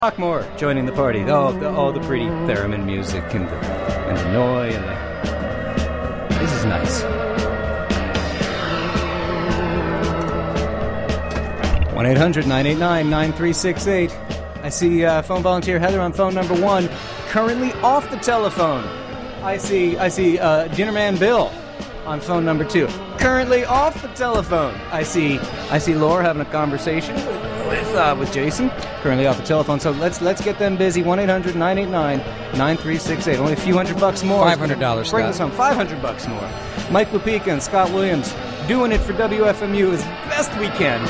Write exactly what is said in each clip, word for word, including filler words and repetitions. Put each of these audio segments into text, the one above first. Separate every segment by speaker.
Speaker 1: Lockmore joining the party. Oh, the, all the pretty theremin music and the, and the noise and the... This is nice. one eight hundred nine eight nine nine three six eight. I see uh, phone volunteer Heather on phone number one, currently off the telephone. I see I see uh, Dinnerman Bill on phone number two, currently off the telephone. I see I see Laura having a conversation with uh, with Jason, currently off the telephone. So let's let's get them busy. one eight hundred nine eight nine nine three six eight. Only a few hundred bucks more.
Speaker 2: Five hundred dollars.
Speaker 1: Bring us home. Five hundred bucks more. Mike Lupica and Scott Williams doing it for W F M U as best we can.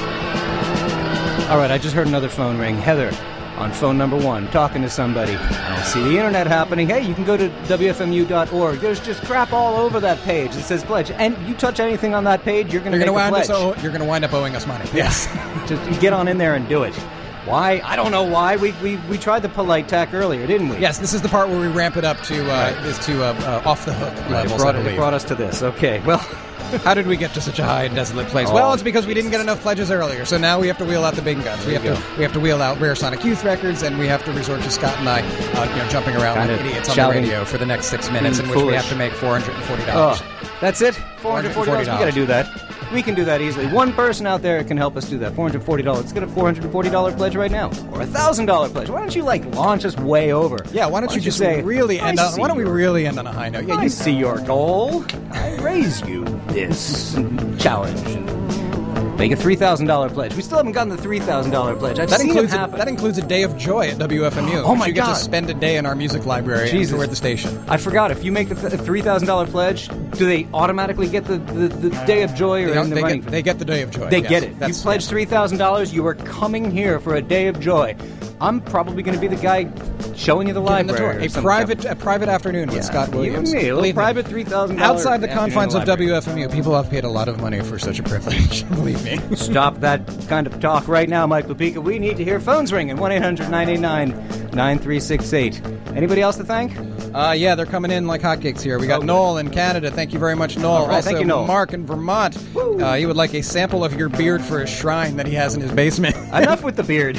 Speaker 1: All right, I just heard another phone ring. Heather on phone number one, talking to somebody. I don't see the internet happening. Hey, you can go to W F M U dot org. There's just crap all over that page. It says pledge. And you touch anything on that page, you're going to make a pledge.
Speaker 2: Us, you're going to wind up owing us money.
Speaker 1: Yes. Just get on in there and do it. Why? I don't know why. We we, we tried the polite tack earlier, didn't we?
Speaker 2: Yes, this is the part where we ramp it up to uh, right. this to uh, uh, off the hook
Speaker 1: right.
Speaker 2: levels.
Speaker 1: It brought, it brought us to this. Okay, well...
Speaker 2: How did we get to such a high and desolate place?
Speaker 1: Oh,
Speaker 2: well, it's because we didn't get enough pledges earlier, so now we have to wheel out the big guns. We have
Speaker 1: go.
Speaker 2: to we have to wheel out Rare Sonic Youth records, and we have to resort to Scott and I, uh, you know, jumping around
Speaker 1: kind
Speaker 2: like idiots
Speaker 1: shouting,
Speaker 2: on the radio for the next six minutes, in which
Speaker 1: foolish.
Speaker 2: we have to make four hundred forty dollars.
Speaker 1: Oh, that's it? four hundred forty dollars? We got to do that. We can do that easily. One person out there can help us do that. four hundred forty dollars. Let's get a four hundred forty dollars pledge right now, or a one thousand dollars pledge. Why don't you like launch us way over?
Speaker 2: Yeah, why don't,
Speaker 1: why
Speaker 2: you
Speaker 1: don't
Speaker 2: just
Speaker 1: you say,
Speaker 2: really end on? Why don't we
Speaker 1: your,
Speaker 2: really end on a high note?
Speaker 1: Yeah,
Speaker 2: I
Speaker 1: you see your goal. I raise you this challenge. Make a three thousand dollars pledge. We still haven't gotten the three thousand dollars pledge. I've
Speaker 2: that
Speaker 1: seen
Speaker 2: includes
Speaker 1: it happen.
Speaker 2: A, that includes a day of joy at W F M U.
Speaker 1: Oh my
Speaker 2: you get
Speaker 1: God.
Speaker 2: to spend a day in our music library
Speaker 1: Jesus.
Speaker 2: and tour the station.
Speaker 1: I forgot. If you make the th- three thousand dollars pledge, do they automatically get the, the, the day of joy or
Speaker 2: they,
Speaker 1: in the
Speaker 2: they
Speaker 1: running?
Speaker 2: Get, they get the day of joy.
Speaker 1: They
Speaker 2: yes.
Speaker 1: get it.
Speaker 2: That's,
Speaker 1: you pledge three thousand dollars, you are coming here for a day of joy. I'm probably going to be the guy showing you the library.
Speaker 2: A private a private afternoon with
Speaker 1: yeah.
Speaker 2: Scott Williams.
Speaker 1: You and me, a little
Speaker 2: Believe
Speaker 1: private three thousand dollars.
Speaker 2: Outside the confines of W F M U, people have paid a lot of money for such a privilege. Believe me.
Speaker 1: Stop that kind of talk right now, Mike Lupica. We need to hear phones ringing. one eight hundred nine eight nine nine three six eight. Anybody else to thank?
Speaker 2: Uh, yeah, they're coming in like hotcakes here. We got
Speaker 1: oh,
Speaker 2: Noel in Canada. Thank you very much, Noel.
Speaker 1: All right,
Speaker 2: also,
Speaker 1: thank you, Noel.
Speaker 2: Mark in Vermont. Uh, he would like a sample of your beard for a shrine that he has in his basement.
Speaker 1: Enough with the beard.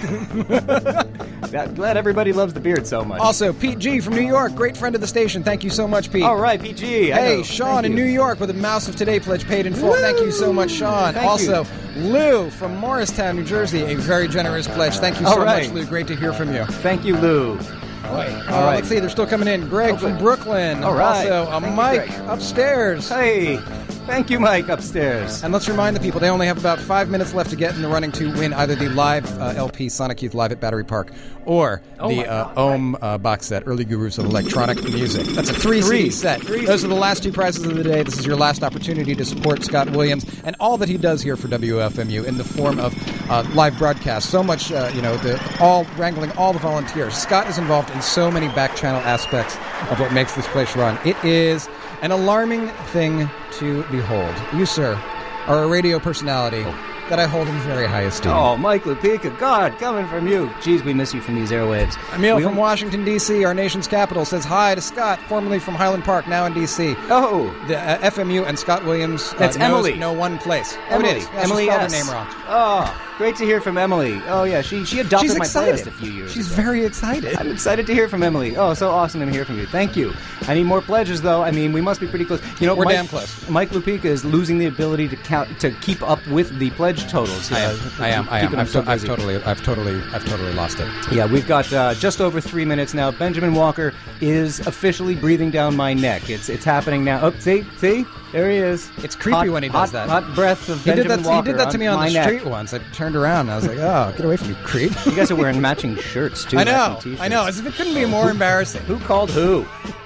Speaker 1: Glad everybody loves the beard so much.
Speaker 2: Also, Pete G from New York, great friend of the station. Thank you so much, Pete.
Speaker 1: All right, P G.
Speaker 2: Hey, Sean in New York with a Mouse of Today pledge paid in full.
Speaker 1: Woo!
Speaker 2: Thank you so much, Sean.
Speaker 1: Thank
Speaker 2: also,
Speaker 1: you.
Speaker 2: Lou from Morristown, New Jersey, a very generous pledge. Thank you
Speaker 1: All
Speaker 2: so
Speaker 1: right.
Speaker 2: much, Lou. Great to hear from you.
Speaker 1: Thank you, Lou.
Speaker 2: All right. Uh,
Speaker 1: All right.
Speaker 2: Let's see, they're still coming in. Greg
Speaker 1: Oh,
Speaker 2: from Brooklyn.
Speaker 1: All right.
Speaker 2: Also, uh,
Speaker 1: Thank you,
Speaker 2: Mike
Speaker 1: Greg.
Speaker 2: upstairs.
Speaker 1: Hey, thank you, Mike, upstairs.
Speaker 2: And let's remind the people, they only have about five minutes left to get in the running to win either the live uh, L P Sonic Youth Live at Battery Park or
Speaker 1: Oh
Speaker 2: the uh, Ohm uh, box set, Early Gurus of Electronic Music. That's a three,
Speaker 1: Three.
Speaker 2: C D set.
Speaker 1: Three
Speaker 2: Those
Speaker 1: C
Speaker 2: are the last two prizes of the day. This is your last opportunity to support Scott Williams and all that he does here for W F M U in the form of uh, live broadcasts. So much, uh, you know, the, all wrangling all the volunteers. Scott is involved in so many back channel aspects of what makes this place run. It is an alarming thing to behold. You, sir, are a radio personality that I hold in very high esteem.
Speaker 1: Oh, Mike Lupica, God, coming from you. Jeez, we miss you from these airwaves.
Speaker 2: Emil
Speaker 1: we
Speaker 2: from
Speaker 1: don't...
Speaker 2: Washington, D C, our nation's capital, says hi to Scott, formerly from Highland Park, now in D C.
Speaker 1: Oh.
Speaker 2: The uh, F M U and Scott Williams uh,
Speaker 1: That's
Speaker 2: knows
Speaker 1: Emily.
Speaker 2: no one place.
Speaker 1: Emily.
Speaker 2: Oh, it is. Yeah,
Speaker 1: Emily
Speaker 2: she spelled
Speaker 1: S.
Speaker 2: her name wrong.
Speaker 1: Oh, great to hear from Emily. Oh, yeah, she she adopted
Speaker 2: She's
Speaker 1: my
Speaker 2: excited.
Speaker 1: playlist a few years
Speaker 2: She's
Speaker 1: ago.
Speaker 2: very excited.
Speaker 1: I'm excited to hear from Emily. Oh, so awesome to hear from you. Thank you. I need more pledges, though. I mean, we must be pretty close. You know,
Speaker 2: We're
Speaker 1: Mike,
Speaker 2: damn close.
Speaker 1: Mike Lupica is losing the ability to count to keep up with the pledge totals.
Speaker 2: I am.
Speaker 1: Uh,
Speaker 2: I am. I am.
Speaker 1: keeping him
Speaker 2: I've,
Speaker 1: so
Speaker 2: to- I've
Speaker 1: busy.
Speaker 2: totally. I've totally. I've totally lost it.
Speaker 1: Yeah, we've got uh, just over three minutes now. Benjamin Walker is officially breathing down my neck. It's it's happening now. Oh, see, see, there he is.
Speaker 2: It's creepy
Speaker 1: hot,
Speaker 2: when he does
Speaker 1: hot,
Speaker 2: that.
Speaker 1: Hot breath of
Speaker 2: He did
Speaker 1: Benjamin
Speaker 2: that.
Speaker 1: Walker.
Speaker 2: He did that to me on
Speaker 1: my
Speaker 2: the
Speaker 1: neck.
Speaker 2: street once. I turned around and I was like, "Oh, get away from me, creep!"
Speaker 1: You guys are wearing matching shirts too.
Speaker 2: I know.
Speaker 1: matching
Speaker 2: I know.
Speaker 1: t-shirts.
Speaker 2: As if it couldn't be more embarrassing.
Speaker 1: Who called who?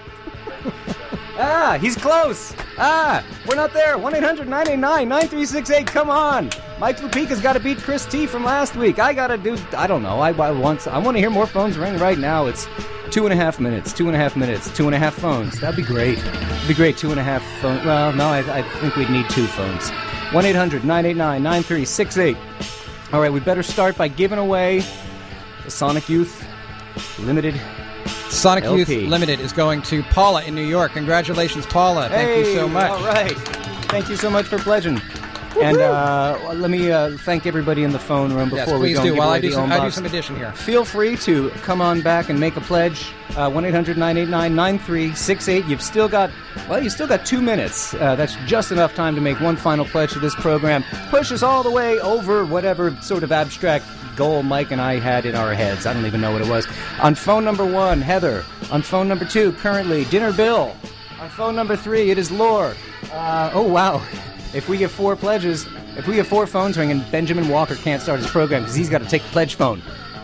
Speaker 1: Ah, he's close. Ah, we're not there. one eight hundred nine eight nine nine three six eight. Come on. Mike Lupica's got to beat Chris T from last week. I got to do, I don't know. I, I, want, I want to hear more phones ring right now. It's two and a half minutes, two and a half minutes, two and a half phones. That'd be great. It'd be great, two and a half phones. Well, no, I, I think we'd need two phones. one eight hundred nine eight nine nine three six eight. All right, we better start by giving away the Sonic Youth Limited
Speaker 2: Sonic
Speaker 1: L
Speaker 2: Youth
Speaker 1: P.
Speaker 2: Limited is going to Paula in New York. Congratulations, Paula. Thank you so much.
Speaker 1: All right. Thank you so much for pledging. And uh, let me uh, thank everybody in the phone room before
Speaker 2: Yes,
Speaker 1: we
Speaker 2: please
Speaker 1: go
Speaker 2: do.
Speaker 1: and give
Speaker 2: While
Speaker 1: away
Speaker 2: I do
Speaker 1: the
Speaker 2: some,
Speaker 1: Ohm
Speaker 2: I do
Speaker 1: box.
Speaker 2: some addition here.
Speaker 1: Feel free to come on back and make a pledge. Uh, one eight hundred nine eight nine nine three six eight. You've still got, well, you've still got two minutes. Uh, that's just enough time to make one final pledge to this program. Push us all the way over whatever sort of abstract goal Mike and I had in our heads. I don't even know what it was. On phone number one, Heather. On phone number two, currently, Dinner Bill. On phone number three, it is Lore. Uh, oh, wow. If we get four pledges, if we get four phones ringing, Benjamin Walker can't start his program because he's got to take the pledge phone.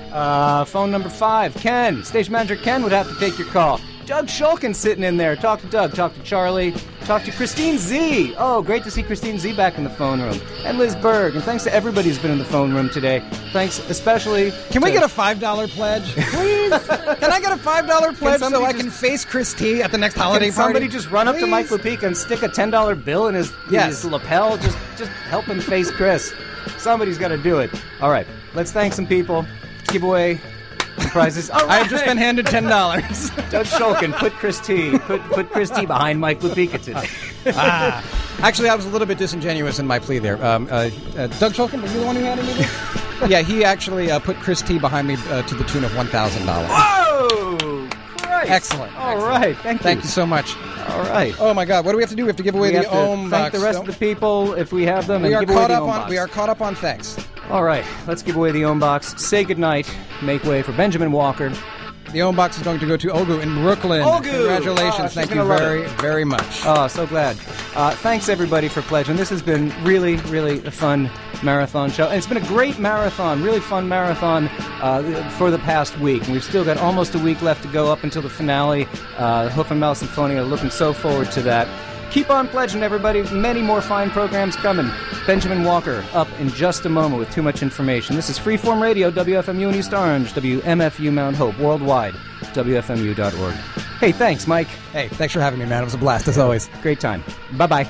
Speaker 1: Uh, phone number five, Ken. Station manager Ken would have to take your call. Doug Shulkin sitting in there. Talk to Doug. Talk to Charlie. Talk to Christine Z. Oh, great to see Christine Z back in the phone room. And Liz Berg. And thanks to everybody who's been in the phone room today. Thanks especially
Speaker 2: Can
Speaker 1: to...
Speaker 2: we get a five dollar pledge? Please? Can I get a five dollar pledge so I
Speaker 1: just...
Speaker 2: can face Chris T at the next holiday
Speaker 1: Can somebody
Speaker 2: party?
Speaker 1: just run up
Speaker 2: Please?
Speaker 1: to Mike Lupica and stick a ten dollar bill in his,
Speaker 2: Yes.
Speaker 1: his lapel? Just, just help him face Chris. Somebody's got to do it. All right. Let's thank some people. Give away some prizes. All right.
Speaker 2: I have just been handed ten dollars.
Speaker 1: Doug Shulkin, put Chris T. Put, put Chris T behind Mike Lupica today.
Speaker 2: ah. Actually, I was a little bit disingenuous in my plea there. Um, uh, uh, Doug Shulkin, were you the one who handed me this? Yeah, he actually uh, put Chris T behind me uh, to the tune of one thousand dollars.
Speaker 1: Whoa! Christ.
Speaker 2: Excellent.
Speaker 1: All
Speaker 2: Excellent.
Speaker 1: right. Thank you.
Speaker 2: Thank you so much.
Speaker 1: All right.
Speaker 2: Oh my God! What do we have to do? We have to give away
Speaker 1: We
Speaker 2: the
Speaker 1: have to
Speaker 2: Ohm
Speaker 1: thank
Speaker 2: box.
Speaker 1: the rest of the people if we have them.
Speaker 2: We
Speaker 1: and
Speaker 2: are
Speaker 1: give away
Speaker 2: caught
Speaker 1: the
Speaker 2: up
Speaker 1: Ohm
Speaker 2: on.
Speaker 1: box.
Speaker 2: We are caught up on thanks.
Speaker 1: All right. Let's give away the Ohm box. Say goodnight. Make way for Benjamin Walker.
Speaker 2: The Ohm box is going to go to Ogu in Brooklyn.
Speaker 1: Ogu!
Speaker 2: Congratulations!
Speaker 1: Oh, she's
Speaker 2: Thank
Speaker 1: gonna
Speaker 2: you
Speaker 1: love
Speaker 2: very,
Speaker 1: it.
Speaker 2: very much.
Speaker 1: Oh, so glad. Uh, thanks, everybody, for pledging. This has been really, really a fun marathon show. And it's been a great marathon, really fun marathon uh, for the past week. And we've still got almost a week left to go up until the finale. Uh, Hoof and Mouth Symphonia, looking so forward to that. Keep on pledging, everybody. Many more fine programs coming. Benjamin Walker up in just a moment with too much information. This is Freeform Radio, W F M U in East Orange, W M F U Mount Hope, worldwide, W F M U dot org. Hey, thanks, Mike.
Speaker 2: Hey, thanks for having me, man. It was a blast, as always.
Speaker 1: Great time. Bye-bye.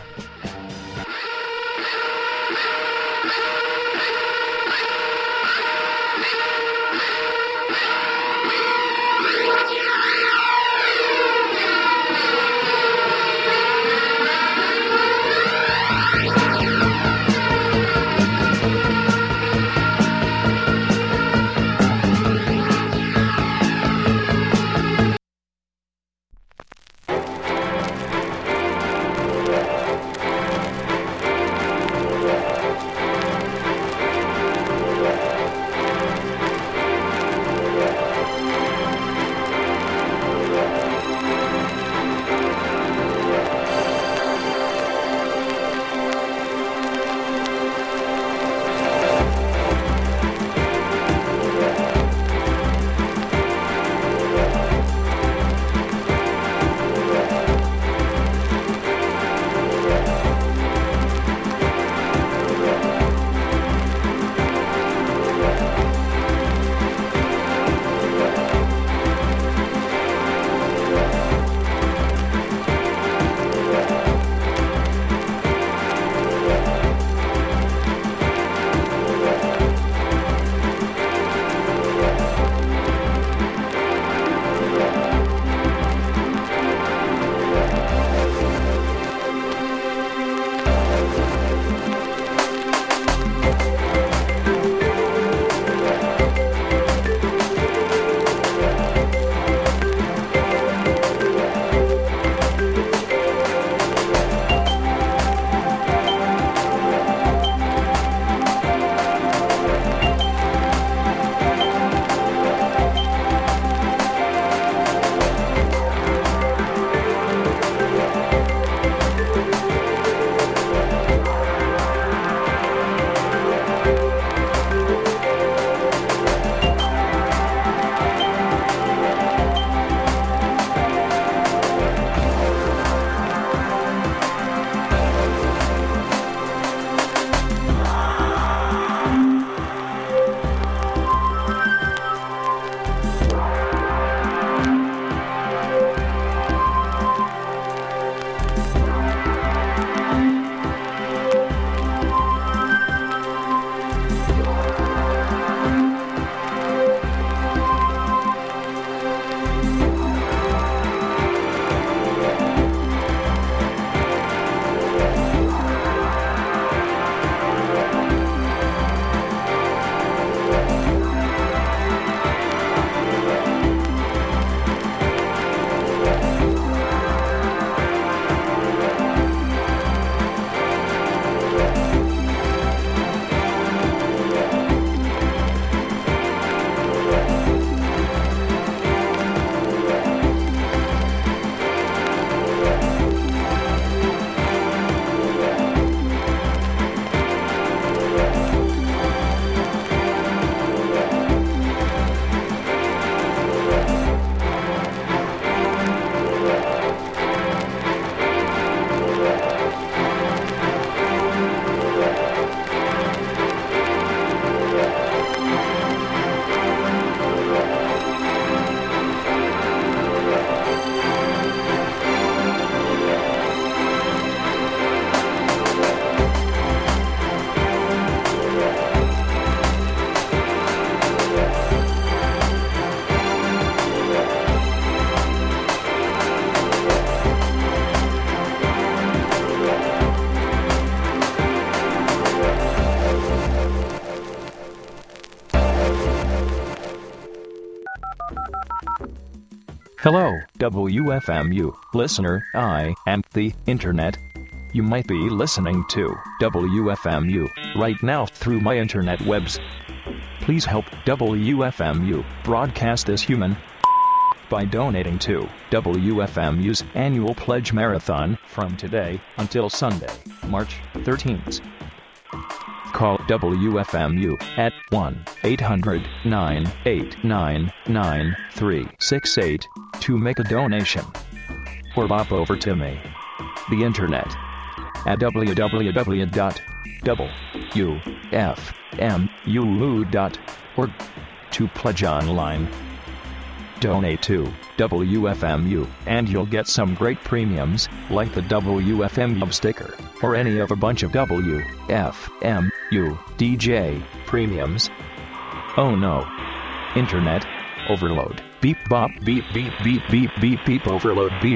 Speaker 3: Hello, W F M U listener, I am the Internet. You might be listening to W F M U right now through my internet webs. Please help W F M U broadcast this human by donating to W F M U's annual Pledge Marathon from today until Sunday, March thirteenth. Call W F M U at one eight hundred nine eight nine nine three six eight to make a donation. Or pop over to me, the Internet, at w w w dot w f m u dot org to pledge online. Donate to W F M U and you'll get some great premiums like the W F M U sticker or any of a bunch of W F M U D J premiums. Oh no. Internet overload. Beep bop beep beep beep beep beep beep overload beep.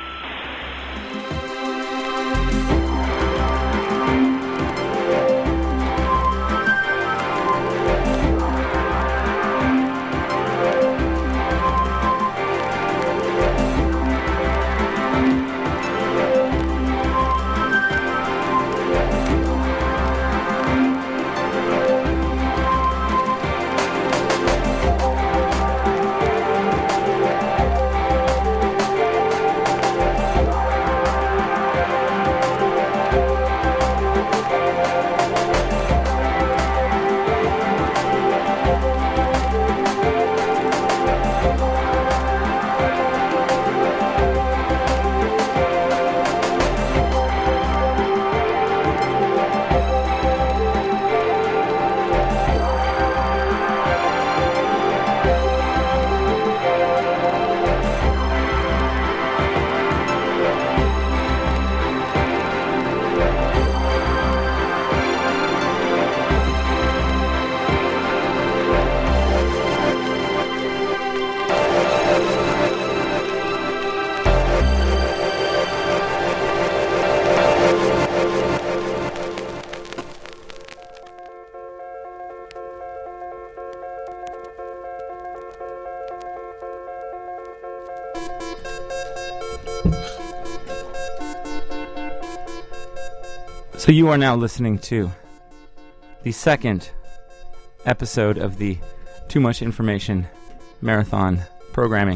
Speaker 4: So you are now listening to the second episode of the Too Much Information Marathon programming.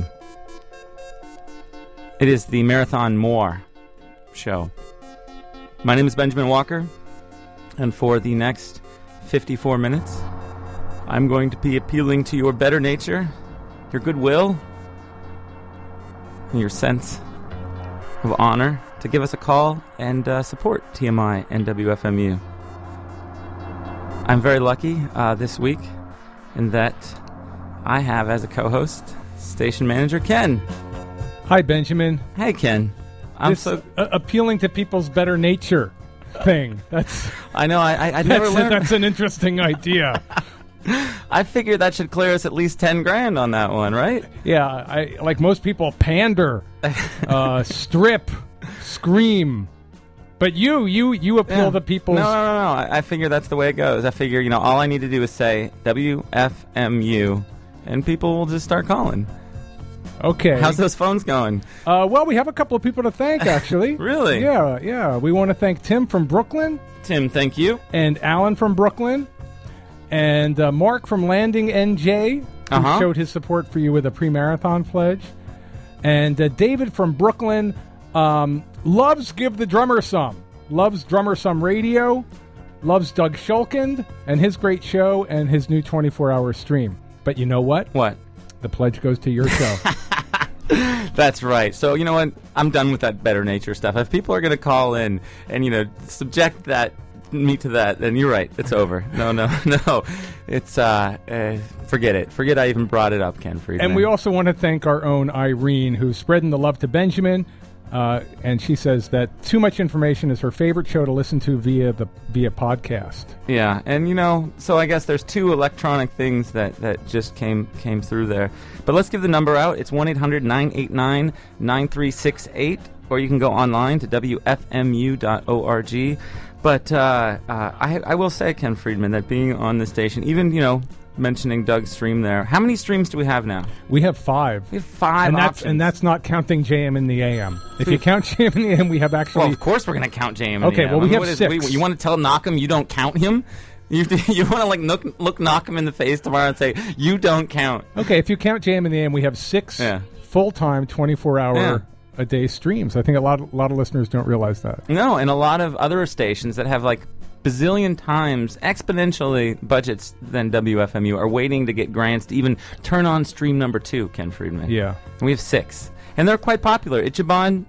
Speaker 4: It is the Marathon More show. My name is Benjamin Walker, and for the next fifty-four minutes, I'm going to be appealing to your better nature, your goodwill, and your sense of honor to give us a call and uh, support T M I and W F M U. I'm very lucky uh, this week in that I have as a co-host station manager Ken.
Speaker 5: Hi, Benjamin.
Speaker 4: Hey, Ken. I'm
Speaker 5: this,
Speaker 4: so
Speaker 5: uh, appealing to people's better nature thing. That's
Speaker 4: I know. I I, I never
Speaker 5: that's,
Speaker 4: learned.
Speaker 5: That's an interesting idea.
Speaker 4: I figured that should clear us at least ten grand on that one, right?
Speaker 5: Yeah, I like most people pander, uh, strip, scream, but you, you, you appeal
Speaker 4: Yeah.
Speaker 5: to people's.
Speaker 4: No, no, no, no. I, I figure that's the way it goes. I figure, you know, all I need to do is say W F M U, and people will just start calling.
Speaker 5: Okay.
Speaker 4: How's those phones going?
Speaker 5: Uh, well, we have a couple of people to thank, actually.
Speaker 4: Really?
Speaker 5: Yeah, yeah. We want to thank Tim from Brooklyn.
Speaker 4: Tim, thank you.
Speaker 5: And Alan from Brooklyn. And uh, Mark from Landing N J, who
Speaker 4: Uh-huh.
Speaker 5: showed his support for you with a pre-marathon pledge. And uh, David from Brooklyn um, loves Give the Drummer Some. Loves Drummer Some Radio. Loves Doug Shulkind and his great show and his new twenty-four hour stream. But you know what?
Speaker 4: What?
Speaker 5: The pledge goes to your show.
Speaker 4: That's right. So, you know what? I'm done with that better nature stuff. If people are going to call in and, you know, subject that me to that, then you're right. It's over. No, no, no. It's, uh, uh, forget it. Forget I even brought it up, Ken Friedman.
Speaker 5: And we also want to thank our own Irene, who's spreading the love to Benjamin. Uh, and she says that Too Much Information is her favorite show to listen to via the via podcast.
Speaker 4: Yeah, and you know, so I guess there's two electronic things that, that just came came through there. But let's give the number out. It's one eight hundred nine eight nine nine three six eight, or you can go online to w f m u dot org. But uh, uh, I, I will say, Ken Friedman, that being on the station, even, you know, mentioning Doug's stream there. How many streams do we have now?
Speaker 5: We have five.
Speaker 4: We have five
Speaker 5: and
Speaker 4: options.
Speaker 5: That's, and that's not counting J M in the A M. If you count J M in the A M, we have actually...
Speaker 4: Well, of course we're going to count J M in
Speaker 5: okay,
Speaker 4: the A M.
Speaker 5: well, we
Speaker 4: I mean,
Speaker 5: have
Speaker 4: is,
Speaker 5: six.
Speaker 4: we, you want to tell Knockham you don't count him? You, you want to like look, look Knockham in the face tomorrow and say, you don't count.
Speaker 5: Okay, if you count J M in the A M, we have six
Speaker 4: yeah.
Speaker 5: full-time, twenty-four hour
Speaker 4: yeah.
Speaker 5: a day streams. I think a lot, a lot of listeners don't realize that.
Speaker 4: No, and a lot of other stations that have like bazillion times exponentially budgets than W F M U are waiting to get grants to even turn on stream number two, Ken Friedman.
Speaker 5: Yeah.
Speaker 4: And we have six. And they're quite popular. Ichiban.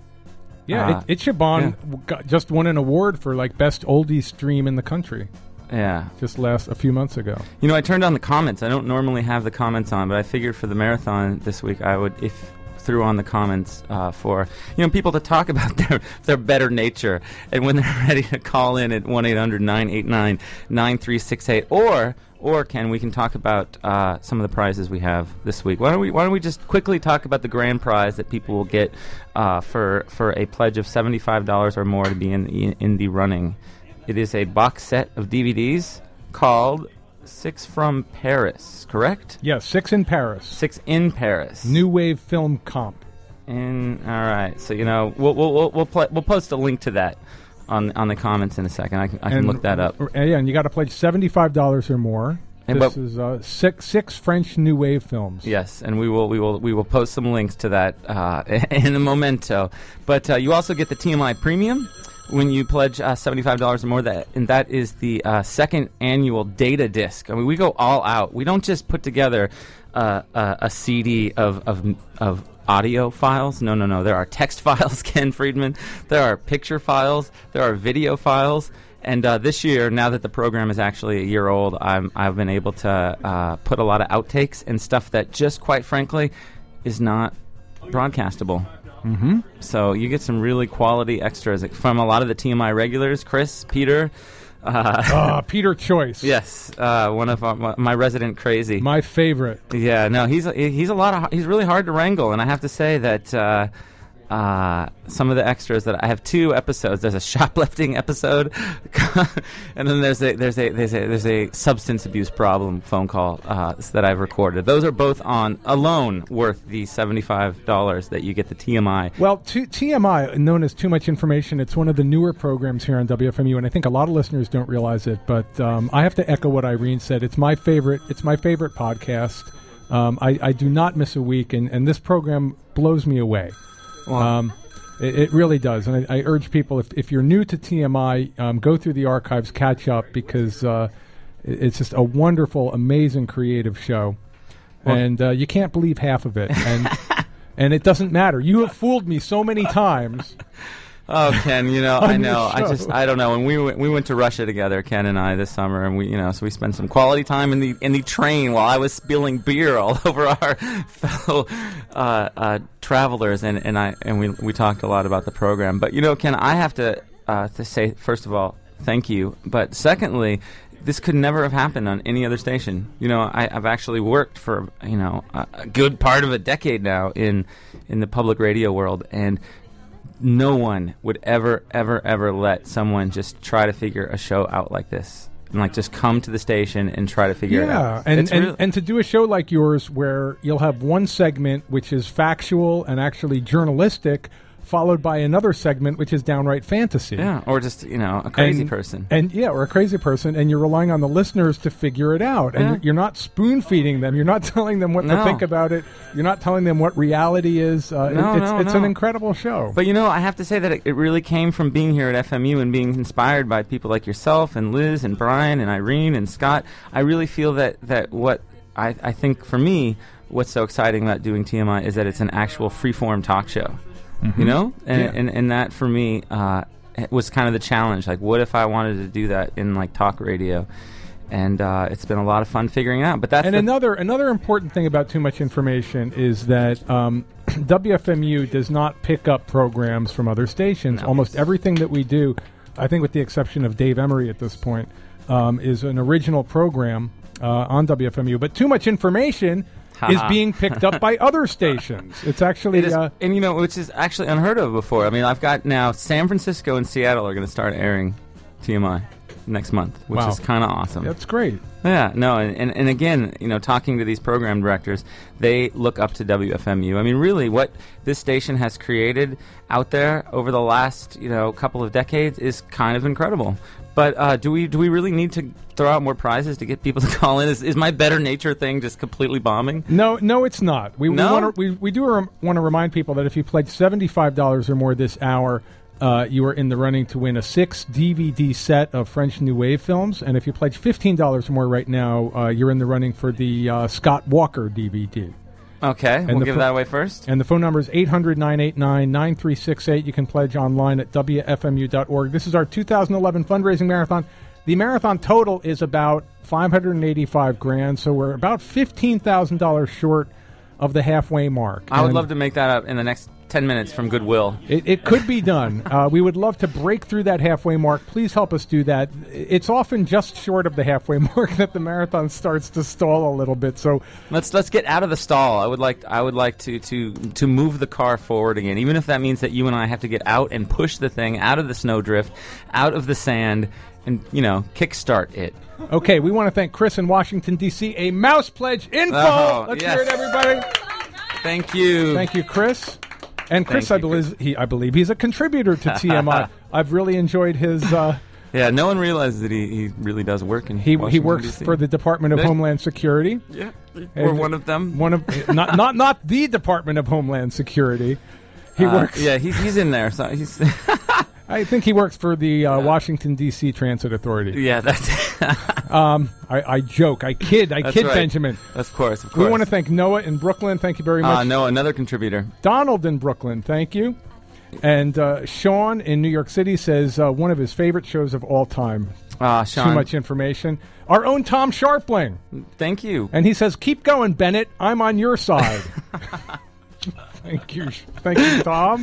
Speaker 5: Yeah,
Speaker 4: uh,
Speaker 5: it, Ichiban
Speaker 4: yeah.
Speaker 5: got, just won an award for like best oldie stream in the country.
Speaker 4: Yeah.
Speaker 5: Just last a few months ago.
Speaker 4: You know, I turned on the comments. I don't normally have the comments on, but I figured for the marathon this week I would, if threw on the comments uh, for, you know, people to talk about their, their better nature. And when they're ready to call in at one eight hundred nine eight nine nine three six eight, or or Ken, we can talk about uh, some of the prizes we have this week. Why don't we Why don't we just quickly talk about the grand prize that people will get uh, for for a pledge of seventy-five dollars or more to be in in, in the running. It is a box set of D V Ds called Six from Paris, correct?
Speaker 5: Yeah, Six in Paris.
Speaker 4: Six in Paris.
Speaker 5: New Wave Film Comp.
Speaker 4: And all right, so you know we'll we'll we'll we'll, pl- we'll post a link to that on on the comments in a second. I can, I can
Speaker 5: and,
Speaker 4: look that up.
Speaker 5: Uh, yeah, and you got to pledge seventy-five dollars or more.
Speaker 4: And
Speaker 5: this
Speaker 4: but,
Speaker 5: is uh, six six French New Wave films.
Speaker 4: Yes, and we will we will we will post some links to that uh, in a momento. But uh, you also get the T M I Premium when you pledge uh, seventy-five dollars or more, that and that is the uh, second annual data disc. I mean, we go all out. We don't just put together uh, uh, a C D of, of of audio files. No, no, no. There are text files, Ken Friedman. There are picture files. There are video files. And uh, this year, now that the program is actually a year old, I'm, I've been able to uh, put a lot of outtakes and stuff that just, quite frankly, is not broadcastable.
Speaker 5: Mm-hmm.
Speaker 4: So you get some really quality extras from a lot of the T M I regulars. Chris, Peter. Uh,
Speaker 5: uh, Peter Choice.
Speaker 4: Yes, uh, one of our, my, my resident crazy.
Speaker 5: My favorite.
Speaker 4: Yeah, no, he's a, he's a lot of he's really hard to wrangle, and I have to say that uh, uh, some of the extras that I have two episodes. There's a shoplifting episode, and then there's a there's a there's a there's a substance abuse problem phone call uh, that I've recorded. Those are both on alone worth the seventy-five dollars that you get the T M I.
Speaker 5: Well, t- T M I, known as Too Much Information, it's one of the newer programs here on W F M U, and I think a lot of listeners don't realize it. But um, I have to echo what Irene said. It's my favorite. It's my favorite podcast. Um, I, I do not miss a week, and, and this program blows me away.
Speaker 4: Well,
Speaker 5: um, it, it really does, and I, I urge people, if, if you're new to T M I, um, go through the archives, catch up, because uh, it, it's just a wonderful, amazing, creative show, well, and uh, you can't believe half of it, and and it doesn't matter. You have fooled me so many times.
Speaker 4: Oh, Ken, you know, I know. I
Speaker 5: show.
Speaker 4: just, I don't know. When we went, we went to Russia together, Ken and I, this summer, and we, you know, so we spent some quality time in the in the train while I was spilling beer all over our fellow uh, uh, travelers, and, and I and we we talked a lot about the program. But you know, Ken, I have to uh, to say first of all, thank you. But secondly, this could never have happened on any other station. You know, I, I've actually worked for you know a, a good part of a decade now in in the public radio world, and no one would ever, ever, ever let someone just try to figure a show out like this. And, like, just come to the station and try to figure
Speaker 5: yeah,
Speaker 4: it out.
Speaker 5: And,
Speaker 4: It's
Speaker 5: and,
Speaker 4: real-
Speaker 5: and to do a show like yours where you'll have one segment which is factual and actually journalistic, followed by another segment which is downright fantasy.
Speaker 4: Yeah, or just, you know, a crazy
Speaker 5: and,
Speaker 4: person.
Speaker 5: And yeah, or a crazy person, and you're relying on the listeners to figure it out. And
Speaker 4: Yeah.
Speaker 5: you're, you're not spoon-feeding them. You're not telling them what
Speaker 4: No.
Speaker 5: to think about it. You're not telling them what reality is. Uh,
Speaker 4: No,
Speaker 5: it, it's
Speaker 4: no,
Speaker 5: it's
Speaker 4: no.
Speaker 5: an incredible show.
Speaker 4: But, you know, I have to say that it, it really came from being here at F M U and being inspired by people like yourself and Liz and Brian and Irene and Scott. I really feel that, that what I, I think for me, what's so exciting about doing T M I is that it's an actual free-form talk show.
Speaker 5: Mm-hmm.
Speaker 4: You know? And,
Speaker 5: Yeah.
Speaker 4: and and that, for me, uh, it was kind of the challenge. Like, what if I wanted to do that in, like, talk radio? And uh, it's been a lot of fun figuring it out. But that's
Speaker 5: And
Speaker 4: the
Speaker 5: another another important thing about Too Much Information is that um, W F M U does not pick up programs from other stations.
Speaker 4: No.
Speaker 5: Almost everything that we do, I think with the exception of Dave Emery at this point, um, is an original program uh, on W F M U. But Too Much Information is being picked up by other stations. It's actually...
Speaker 4: It is,
Speaker 5: uh,
Speaker 4: and, you know, which is actually unheard of before. I mean, I've got now San Francisco and Seattle are going to start airing T M I next month, which
Speaker 5: Wow.
Speaker 4: is kind of awesome.
Speaker 5: That's great.
Speaker 4: Yeah, no, and, and, and again, you know, talking to these program directors, they look up to W F M U. I mean, really, what this station has created out there over the last, you know, couple of decades is kind of incredible. But uh, do we do we really need to throw out more prizes to get people to call in? Is, is my better nature thing just completely bombing?
Speaker 5: No, no, it's not. We
Speaker 4: No?
Speaker 5: we, wanna, we, we do rem- want to remind people that if you pledge seventy-five dollars or more this hour, uh, you are in the running to win a six D V D set of French New Wave films. And if you pledge fifteen dollars or more right now, uh, you're in the running for the uh, Scott Walker D V D.
Speaker 4: Okay, we'll
Speaker 5: the
Speaker 4: give
Speaker 5: pho-
Speaker 4: that away first.
Speaker 5: And the phone number is eight hundred, nine eight nine, nine three six eight. You can pledge online at W F M U dot org. This is our two thousand eleven fundraising marathon. The marathon total is about five hundred eighty-five grand, so we're about fifteen thousand dollars short of the halfway mark.
Speaker 4: I would
Speaker 5: And
Speaker 4: love to make that up in the next ten minutes from Goodwill.
Speaker 5: It, it could be done. Uh, we would love to break through that halfway mark. Please help us do that. It's often just short of the halfway mark that the marathon starts to stall a little bit. So
Speaker 4: Let's let's get out of the stall. I would like I would like to, to to move the car forward again, even if that means that you and I have to get out and push the thing out of the snowdrift, out of the sand, and you know, kickstart it.
Speaker 5: Okay, we want to thank Chris in Washington, D C A Mouse Pledge info.
Speaker 4: Oh,
Speaker 5: Let's
Speaker 4: yes.
Speaker 5: hear it, everybody.
Speaker 4: Thank you.
Speaker 5: Thank you, Chris. And Chris,
Speaker 4: Thank
Speaker 5: I
Speaker 4: you,
Speaker 5: believe he, I believe he's a contributor to T M I. I've really enjoyed his. Uh,
Speaker 4: Yeah, no one realizes that he, he really does work in
Speaker 5: he he
Speaker 4: Washington,
Speaker 5: works
Speaker 4: D C.
Speaker 5: for the Department of
Speaker 4: They-
Speaker 5: Homeland Security.
Speaker 4: Yeah, we're
Speaker 5: And
Speaker 4: one of them.
Speaker 5: One of not not not the Department of Homeland Security. He
Speaker 4: Uh,
Speaker 5: works.
Speaker 4: Yeah, he's he's in there. So he's
Speaker 5: I think he works for the uh, Washington D C Transit Authority.
Speaker 4: yeah, that's
Speaker 5: Um, I, I joke, I kid, I
Speaker 4: That's
Speaker 5: kid,
Speaker 4: right.
Speaker 5: Benjamin.
Speaker 4: of course, of course.
Speaker 5: We want to thank Noah in Brooklyn. Thank you very much.
Speaker 4: uh, no, another contributor.
Speaker 5: Donald in Brooklyn, thank you. And uh, Sean in New York City says uh, one of his favorite shows of all time.
Speaker 4: Uh,
Speaker 5: Too
Speaker 4: Sean,
Speaker 5: much information. Our own Tom Sharpling.
Speaker 4: thank you.
Speaker 5: And he says, keep going, Bennett. I'm on your side. Thank you. Thank you, Tom.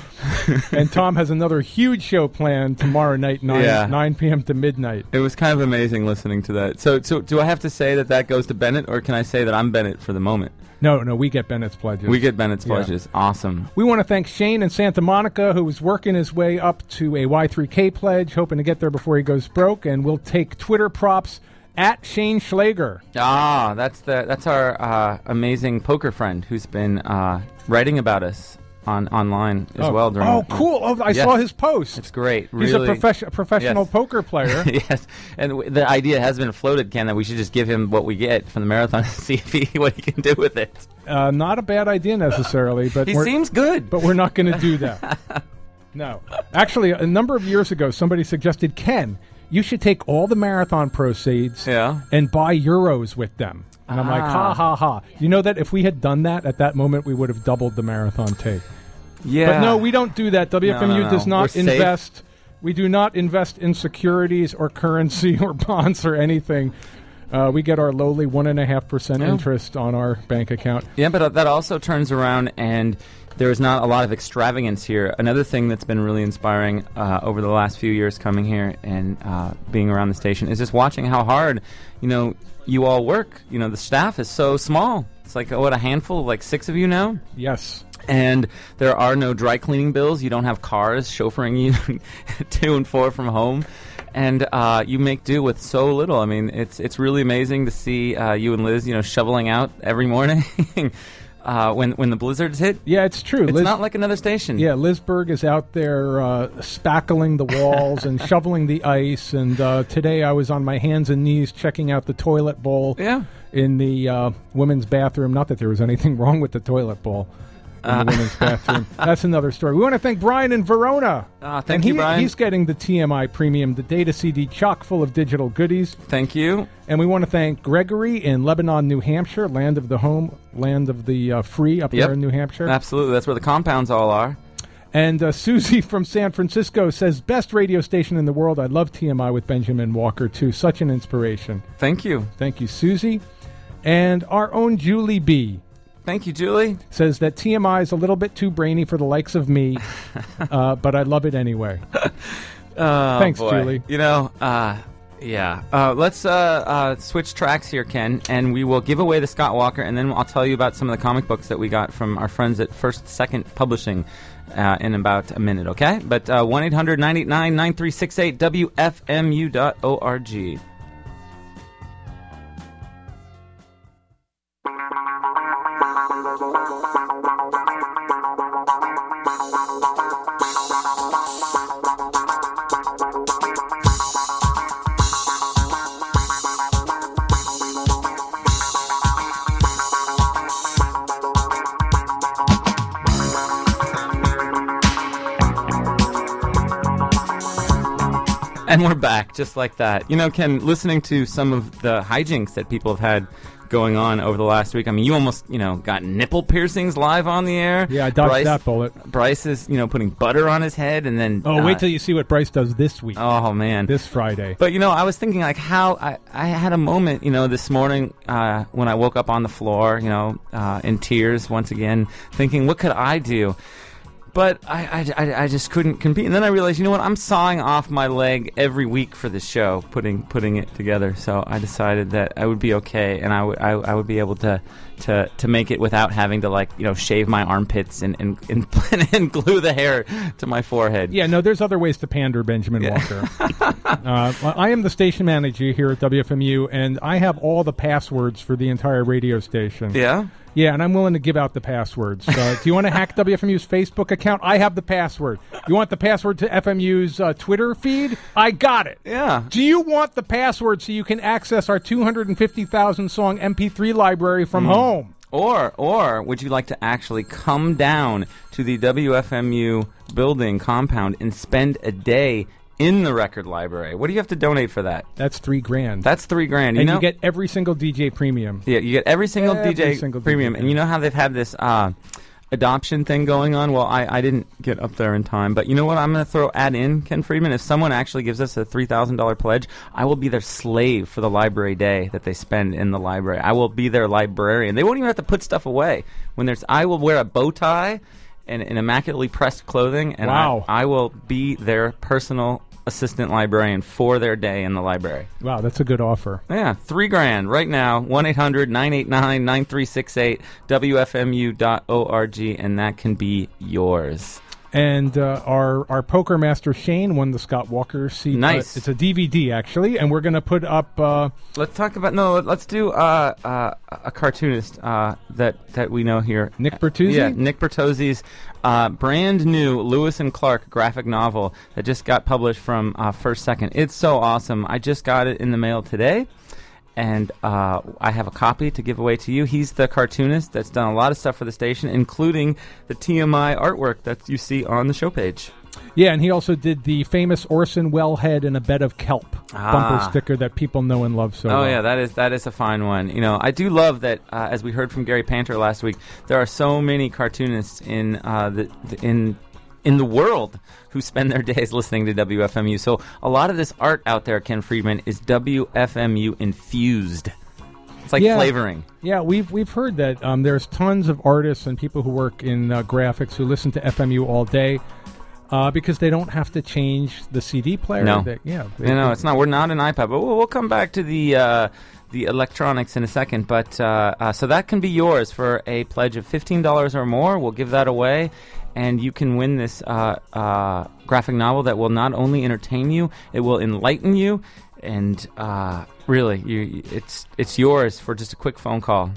Speaker 5: And Tom has another huge show planned tomorrow night, nine,
Speaker 4: Yeah.
Speaker 5: nine p.m. to midnight.
Speaker 4: It was kind of amazing listening to that. So, so do I have to say that that goes to Bennett, or can I say that I'm Bennett for the moment?
Speaker 5: No, no, we get Bennett's pledges.
Speaker 4: We get Bennett's
Speaker 5: Yeah.
Speaker 4: pledges. Awesome.
Speaker 5: We want to thank Shane in Santa Monica, who is working his way up to a Y three K pledge, hoping to get there before he goes broke. And we'll take Twitter props at Shane Schlager.
Speaker 4: Ah, that's the that's our uh, amazing poker friend who's been uh, writing about us on online as
Speaker 5: oh,
Speaker 4: well. During
Speaker 5: oh, cool. Oh, I
Speaker 4: Yes.
Speaker 5: saw his post.
Speaker 4: It's great.
Speaker 5: He's
Speaker 4: really.
Speaker 5: a profession- professional
Speaker 4: Yes.
Speaker 5: poker player.
Speaker 4: Yes, and w- the idea has been floated, Ken, that we should just give him what we get from the marathon and see if he, what he can do with it.
Speaker 5: Uh, not a bad idea necessarily, but
Speaker 4: He
Speaker 5: we're,
Speaker 4: seems good.
Speaker 5: but we're not going to do that. No. Actually, a number of years ago, somebody suggested, Ken, you should take all the marathon proceeds
Speaker 4: Yeah.
Speaker 5: and buy euros with them. And I'm like, ha,
Speaker 4: Ah.
Speaker 5: ha, ha. You know that if we had done that at that moment, we would have doubled the marathon take.
Speaker 4: Yeah.
Speaker 5: But no, we don't do that. W F M U
Speaker 4: No, no,
Speaker 5: does
Speaker 4: no.
Speaker 5: not
Speaker 4: We're safe.
Speaker 5: invest. We do not invest in securities or currency or bonds or anything. Uh, we get our lowly one and a half percent
Speaker 4: Yeah.
Speaker 5: interest on our bank account.
Speaker 4: Yeah, but uh, that also turns around, and there is not a lot of extravagance here. Another thing that's been really inspiring uh, over the last few years coming here and uh, being around the station is just watching how hard, you know, you all work. You know, the staff is so small. It's like, what, a handful, like six of you now?
Speaker 5: Yes.
Speaker 4: And there are no dry cleaning bills. You don't have cars chauffeuring you to and for from home. And uh, you make do with so little. I mean, it's it's really amazing to see uh, you and Liz, you know, shoveling out every morning uh, when when the blizzards hit.
Speaker 5: Yeah, it's true.
Speaker 4: It's
Speaker 5: Liz,
Speaker 4: not like another station.
Speaker 5: yeah, Lizberg is out there uh, spackling the walls and shoveling the ice. And uh, today I was on my hands and knees checking out the toilet bowl
Speaker 4: Yeah.
Speaker 5: in the uh, women's bathroom. Not that there was anything wrong with the toilet bowl in
Speaker 4: Uh.
Speaker 5: the women's bathroom. That's another story. We want to thank Brian in Verona.
Speaker 4: Ah, thank
Speaker 5: and
Speaker 4: you,
Speaker 5: he,
Speaker 4: Brian.
Speaker 5: He's getting the T M I Premium, the data C D chock full of digital goodies.
Speaker 4: Thank you.
Speaker 5: And we want to thank Gregory in Lebanon, New Hampshire, land of the home, land of the uh, free up
Speaker 4: Yep.
Speaker 5: there in New Hampshire.
Speaker 4: Absolutely. That's where the compounds all are.
Speaker 5: And uh, Susie from San Francisco says, best radio station in the world. I love T M I with Benjamin Walker, too. Such an inspiration.
Speaker 4: Thank you.
Speaker 5: Thank you, Susie. And our own Julie B.
Speaker 4: Thank you, Julie.
Speaker 5: says that T M I is a little bit too brainy for the likes of me, uh, but I love it anyway.
Speaker 4: Oh,
Speaker 5: Thanks,
Speaker 4: boy.
Speaker 5: Julie.
Speaker 4: You know, uh, Yeah. Uh, let's uh, uh, switch tracks here, Ken, and we will give away the Scott Walker, and then I'll tell you about some of the comic books that we got from our friends at First Second Publishing uh, in about a minute, okay? But uh, one eight hundred nine eight nine nine three six eight W F M U dot org. And we're back, just like that. You know, Ken, listening to some of the hijinks that people have had going on over the last week, I mean, you almost, you know, got nipple piercings live on the air.
Speaker 5: Yeah, I dodged
Speaker 4: Bryce,
Speaker 5: that bullet.
Speaker 4: Bryce is, you know, putting butter on his head, and then...
Speaker 5: Oh,
Speaker 4: uh,
Speaker 5: wait till you see what Bryce does this week.
Speaker 4: Oh, man.
Speaker 5: This Friday.
Speaker 4: But, you know, I was thinking, like, how... I, I had a moment, you know, this morning uh, when I woke up on the floor, you know, uh, in tears once again, thinking, what could I do? But I, I, I just couldn't compete. And then I realized, you know what, I'm sawing off my leg every week for this show, putting putting it together. So I decided that I would be okay, and I would I, I would be able to, to to make it without having to, like, you know, shave my armpits and and, and, and glue the hair to my forehead.
Speaker 5: Yeah, no, there's other ways to pander, Benjamin
Speaker 4: Yeah.
Speaker 5: Walker. uh, I am the station manager here at W F M U, and I have all the passwords for the entire radio station.
Speaker 4: Yeah?
Speaker 5: Yeah, and I'm willing to give out the passwords. Uh, do you want to hack W F M U's Facebook account? I have the password. You want the password to F M U's uh, Twitter feed? I got it.
Speaker 4: Yeah.
Speaker 5: Do you want the password so you can access our two hundred fifty thousand song M P three library from
Speaker 4: Mm.
Speaker 5: home?
Speaker 4: Or or would you like to actually come down to the W F M U building compound and spend a day in the record library? What do you have to donate for that?
Speaker 5: That's three grand.
Speaker 4: That's three grand. You
Speaker 5: and
Speaker 4: know?
Speaker 5: you get every single D J premium.
Speaker 4: Yeah, you get every single
Speaker 5: Every
Speaker 4: D J
Speaker 5: single D J
Speaker 4: premium.
Speaker 5: premium.
Speaker 4: And you know how they've had this uh, adoption thing going on? Well, I, I didn't get up there in time. But you know what I'm going to throw add in, Ken Friedman? If someone actually gives us a three thousand dollars pledge, I will be their slave for the library day that they spend in the library. I will be their librarian. They won't even have to put stuff away. When there's, I will wear a bow tie and, and immaculately pressed clothing, and
Speaker 5: Wow.
Speaker 4: I, I will be their personal assistant librarian for their day in the library.
Speaker 5: Wow, that's a good offer.
Speaker 4: Yeah, three grand right now. one eight hundred nine eight nine nine three six eight W F M U dot org, and that can be yours.
Speaker 5: And uh, our our poker master Shane won the Scott Walker seat.
Speaker 4: Nice.
Speaker 5: Uh, it's a D V D actually, and we're going to put up. Uh,
Speaker 4: Let's talk about no. Let's do uh, uh, a cartoonist uh, that that we know here,
Speaker 5: Nick Bertuzzi?
Speaker 4: Yeah, Nick Bertuzzi's uh, brand new Lewis and Clark graphic novel that just got published from uh, First Second. It's so awesome. I just got it in the mail today. And uh, I have a copy to give away to you. He's the cartoonist that's done a lot of stuff for the station, including the T M I artwork that you see on the show page.
Speaker 5: Yeah, and he also did the famous Orson Wellhead in a Bed of Kelp
Speaker 4: Ah.
Speaker 5: bumper sticker that people know and love so
Speaker 4: Oh
Speaker 5: well.
Speaker 4: yeah, that is that is a fine one. You know, I do love that. Uh, as we heard from Gary Panter last week, there are so many cartoonists in uh, the, the in in the world who spend their days listening to W F M U. So a lot of this art out there, Ken Friedman, is W F M U infused. It's like
Speaker 5: Yeah.
Speaker 4: flavoring.
Speaker 5: Yeah, we've we've heard that um, there's tons of artists and people who work in uh, graphics who listen to F M U all day uh, because they don't have to change the C D player.
Speaker 4: No.
Speaker 5: They, yeah, they,
Speaker 4: You know, it's not. We're not an iPad, but we'll, we'll come back to the uh, the electronics in a second. But uh, uh, so that can be yours for a pledge of fifteen dollars or more. We'll give that away, and you can win this uh, uh, graphic novel that will not only entertain you, it will enlighten you, and uh, really, you, it's it's yours for just a quick phone call.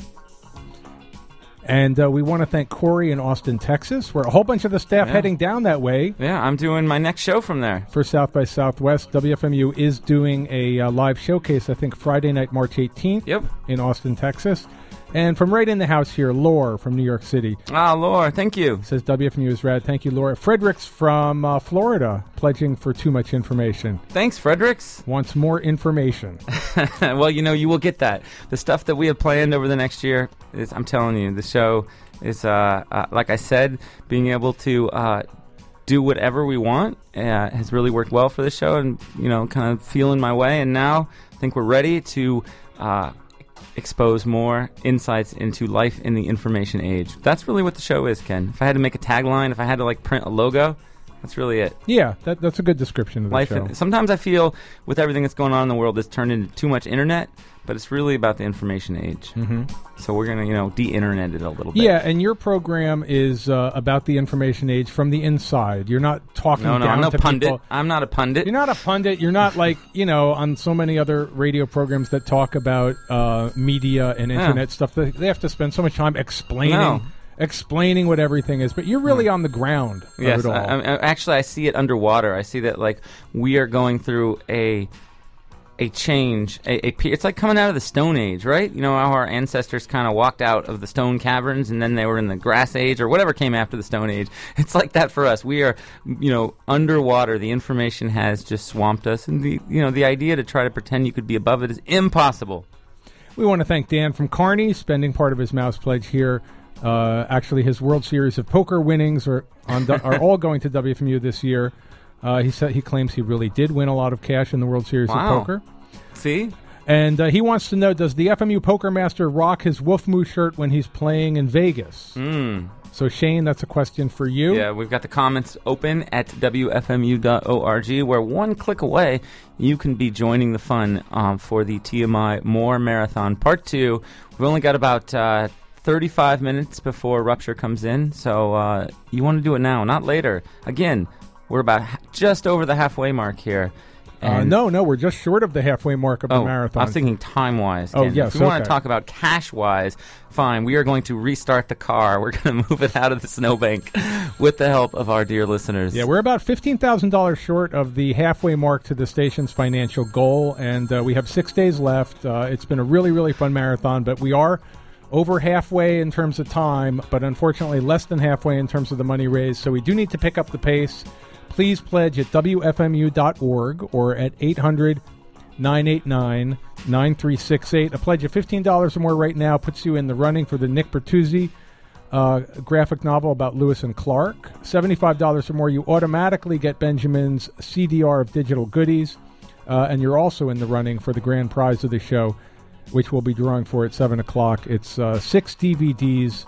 Speaker 5: And uh, we want to thank Corey in Austin, Texas, where a whole bunch of the staff
Speaker 4: Yeah.
Speaker 5: heading down that way
Speaker 4: Yeah, I'm doing my next show from there.
Speaker 5: for South by Southwest. W F M U is doing a uh, live showcase, I think, Friday night, March eighteenth
Speaker 4: Yep.
Speaker 5: in Austin, Texas. And from right in the house here, Lore from New York City
Speaker 4: Ah, Laura, thank you.
Speaker 5: says W F M U is rad. Thank you, Laura. Fredericks from uh, Florida, pledging for too much information.
Speaker 4: Thanks, Fredericks.
Speaker 5: Wants more information.
Speaker 4: Well, you know, you will get that. The stuff that we have planned over the next year is, I'm telling you, the show is, uh, uh, like I said, being able to uh, do whatever we want uh, has really worked well for the show, and, you know, kind of feeling my way. And now I think we're ready to uh, expose more insights into life in the information age. That's really what the show is, Ken. If I had to make a tagline, if I had to, like, print a logo, That's really it.
Speaker 5: Yeah, that, that's a good description of the
Speaker 4: Life.
Speaker 5: show.
Speaker 4: In, sometimes I feel with everything that's going on in the world, it's turned into too much internet, but it's really about the information age.
Speaker 5: Mm-hmm.
Speaker 4: So we're going to, you know, de-internet it a little bit.
Speaker 5: Yeah, and your program is uh, about the information age from the inside. You're not talking
Speaker 4: No, no,
Speaker 5: down
Speaker 4: I'm no
Speaker 5: to
Speaker 4: pundit.
Speaker 5: people.
Speaker 4: I'm not a pundit.
Speaker 5: You're not a pundit. You're not like, you know, on so many other radio programs that talk about uh, media and internet
Speaker 4: Yeah.
Speaker 5: stuff. They, they have to spend so much time explaining
Speaker 4: No.
Speaker 5: explaining what everything is. But you're really on the ground
Speaker 4: Yes,
Speaker 5: of it all.
Speaker 4: I, I, actually, I see it underwater. I see that like we are going through a a change. A, a pe- it's like coming out of the Stone Age, right? You know how our ancestors kind of walked out of the stone caverns and then they were in the Grass Age or whatever came after the Stone Age. It's like that for us. We are, you know, underwater. The information has just swamped us, and the you know the idea to try to pretend you could be above it is impossible.
Speaker 5: We want to thank Dan from Kearney, spending part of his Mouse Pledge here. Uh, actually, his World Series of Poker winnings are on are all going to W F M U this year. Uh, he said he claims he really did win a lot of cash in the World Series
Speaker 4: Wow.
Speaker 5: of Poker.
Speaker 4: See?
Speaker 5: And uh, he wants to know, does the F M U Poker Master rock his Wolf Moo shirt when he's playing in Vegas?
Speaker 4: Mm.
Speaker 5: So, Shane, that's a question for you.
Speaker 4: Yeah, we've got the comments open at W F M U dot org, where one click away, you can be joining the fun um, for the T M I More Marathon Part two. We've only got about uh, thirty-five minutes before Rupture comes in, so uh, you want to do it now, not later. Again, we're about ha- just over the halfway mark here.
Speaker 5: Uh,
Speaker 4: And
Speaker 5: no, no, we're just short of the halfway mark of
Speaker 4: oh,
Speaker 5: the marathon.
Speaker 4: I was thinking time-wise.
Speaker 5: Oh,
Speaker 4: Ken.
Speaker 5: yes,
Speaker 4: If we want
Speaker 5: okay.
Speaker 4: to talk about cash-wise, fine. We are going to restart the car. We're going to move it out of the snowbank with the help of our dear listeners.
Speaker 5: Yeah, we're about fifteen thousand dollars short of the halfway mark to the station's financial goal, and uh, we have six days left. Uh, it's been a really, really fun marathon, but we are over halfway in terms of time, but unfortunately less than halfway in terms of the money raised, so we do need to pick up the pace. Please pledge at W F M U dot org or at eight hundred, nine eight nine, nine three six eight. A pledge of fifteen dollars or more right now puts you in the running for the Nick Bertuzzi uh, graphic novel about Lewis and Clark. seventy-five dollars or more, you automatically get Benjamin's C D R of digital goodies, uh, and you're also in the running for the grand prize of the show, which we'll be drawing for at seven o'clock. It's uh, six D V Ds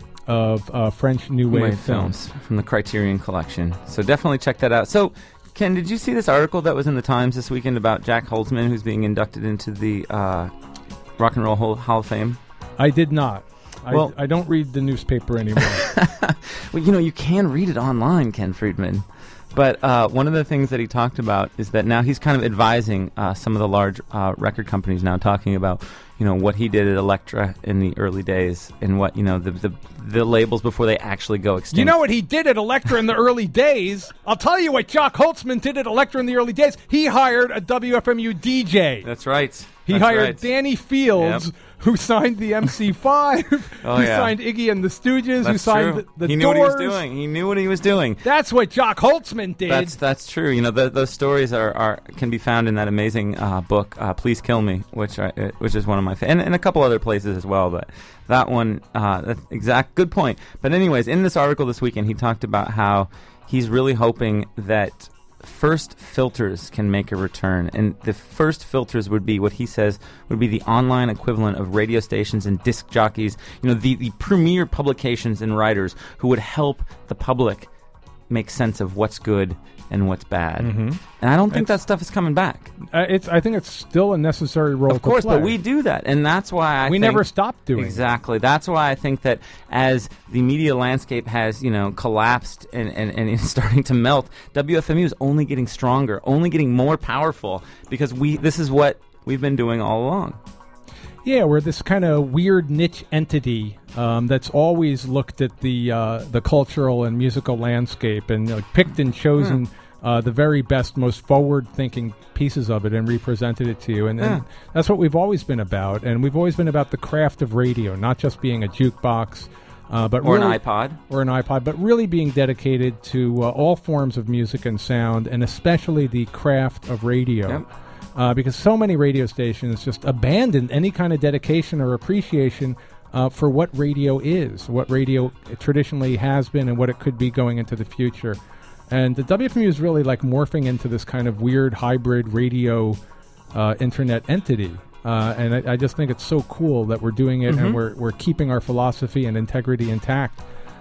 Speaker 5: of uh, French New Wave,
Speaker 4: Wave
Speaker 5: films.
Speaker 4: films from the Criterion Collection. So definitely check that out. So, Ken, did you see this article that was in the Times this weekend about Jack Holzman, who's being inducted into the uh, Rock and Roll Hall Hall of Fame?
Speaker 5: I did not. I,
Speaker 4: Well-
Speaker 5: I don't read the newspaper anymore.
Speaker 4: Well, you know, you can read it online, Ken Friedman. But uh, one of the things that he talked about is that now he's kind of advising uh, some of the large uh, record companies now, talking about, you know, what he did at Elektra in the early days and what, you know, the the, the labels before they actually go extinct.
Speaker 5: You know what he did at Elektra in the early days? I'll tell you what Jock Holtzman did at Elektra in the early days. He hired a W F M U D J.
Speaker 4: That's right.
Speaker 5: He
Speaker 4: That's
Speaker 5: hired
Speaker 4: right.
Speaker 5: Danny Fields,
Speaker 4: Yep.
Speaker 5: who signed the M C five,
Speaker 4: Oh,
Speaker 5: who
Speaker 4: yeah.
Speaker 5: signed Iggy and the Stooges, who
Speaker 4: That's
Speaker 5: signed
Speaker 4: true.
Speaker 5: the, the
Speaker 4: he knew
Speaker 5: Doors.
Speaker 4: what he was doing. He knew what he was doing.
Speaker 5: That's what Jock Holtzman did.
Speaker 4: That's that's true. You know, the, those stories are, are can be found in that amazing uh, book, uh, "Please Kill Me," which I, uh, which is one of my fa- and, and a couple other places as well. But that one, uh, that's exact good point. But anyways, in this article this weekend, he talked about how he's really hoping that first filters can make a return, and the first filters would be what he says would be the online equivalent of radio stations and disc jockeys, you know, the, the premier publications and writers who would help the public make sense of what's good and what's bad.
Speaker 5: Mm-hmm.
Speaker 4: And I don't think
Speaker 5: It's-
Speaker 4: that stuff is coming back.
Speaker 5: Uh, it's. I think it's still a necessary role
Speaker 4: Of course,
Speaker 5: to play.
Speaker 4: but we do that, and that's why I
Speaker 5: we
Speaker 4: think
Speaker 5: never stopped doing it.
Speaker 4: Exactly. That's why I think that as the media landscape has, you know, collapsed and, and, and is starting to melt, W F M U is only getting stronger, only getting more powerful, because we this is what we've been doing all along.
Speaker 5: Yeah, we're this kind of weird niche entity um, that's always looked at the uh, the cultural and musical landscape and uh, picked and chosen uh, the very best, most forward-thinking pieces of it and represented it to you. And, and that's what we've always been about. And we've always been about the craft of radio, not just being a jukebox, uh, but
Speaker 4: Or
Speaker 5: really,
Speaker 4: an iPod.
Speaker 5: or an iPod, but really being dedicated to uh, all forms of music and sound, and especially the craft of radio.
Speaker 4: Yep.
Speaker 5: Uh, because so many radio stations just abandoned any kind of dedication or appreciation uh, for what radio is, what radio traditionally has been, and what it could be going into the future. And the W F M U is really like morphing into this kind of weird hybrid radio uh, internet entity. Uh, and I, I just think it's so cool that we're doing it,
Speaker 4: Mm-hmm.
Speaker 5: and we're we're keeping our philosophy and integrity intact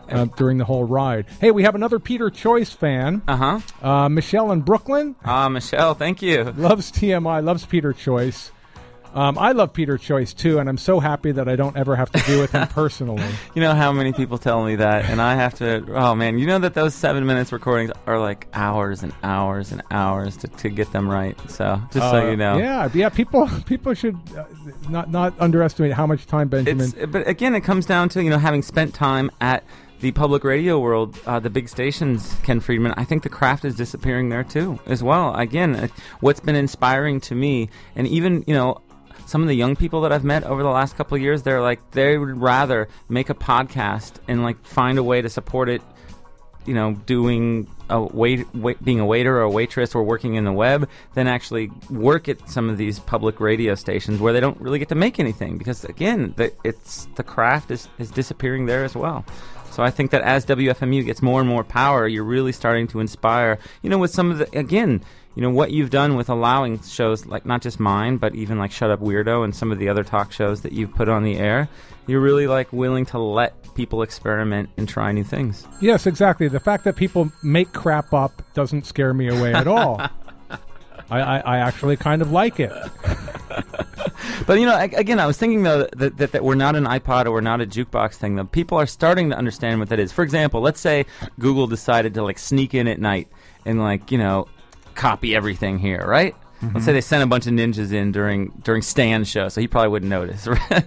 Speaker 5: uh, during the whole ride. Hey, we have another Peter Choice fan.
Speaker 4: Uh-huh.
Speaker 5: Uh, Michelle in Brooklyn.
Speaker 4: Ah, uh, Michelle, thank you.
Speaker 5: Loves T M I, loves Peter Choice. Um, I love Peter Choice, too, and I'm so happy that I don't ever have to deal with him personally.
Speaker 4: You know how many people tell me that, and I have to, oh, man, you know that those seven minutes recordings are like hours and hours and hours to, to get them right, so just
Speaker 5: uh,
Speaker 4: so you know.
Speaker 5: Yeah, yeah, people people should uh, not, not underestimate how much time Benjamin...
Speaker 4: It's, but again, it comes down to, you know, having spent time at the public radio world, uh, the big stations, Ken Friedman, I think the craft is disappearing there, too, as well. Again, uh, what's been inspiring to me, and even, you know, some of the young people that I've met over the last couple of years, they're like, they would rather make a podcast and like find a way to support it, you know, doing a wait, wait being a waiter or a waitress or working in the web than actually work at some of these public radio stations where they don't really get to make anything because, again, the, it's the craft is, is disappearing there as well. So I think that as W F M U gets more and more power, you're really starting to inspire, you know, with some of the, again, you know, what you've done with allowing shows like not just mine, but even like Shut Up Weirdo and some of the other talk shows that you've put on the air, you're really like willing to let people experiment and try new things.
Speaker 5: Yes, exactly. The fact that people make crap up doesn't scare me away at all. I, I, I actually kind of like it.
Speaker 4: But, you know, again, I was thinking, though, that, that, that we're not an iPod or we're not a jukebox thing, though. People are starting to understand what that is. For example, let's say Google decided to, like, sneak in at night and, like, you know, copy everything here, right? Mm-hmm. Let's say they sent a bunch of ninjas in during during Stan's show, so he probably wouldn't notice.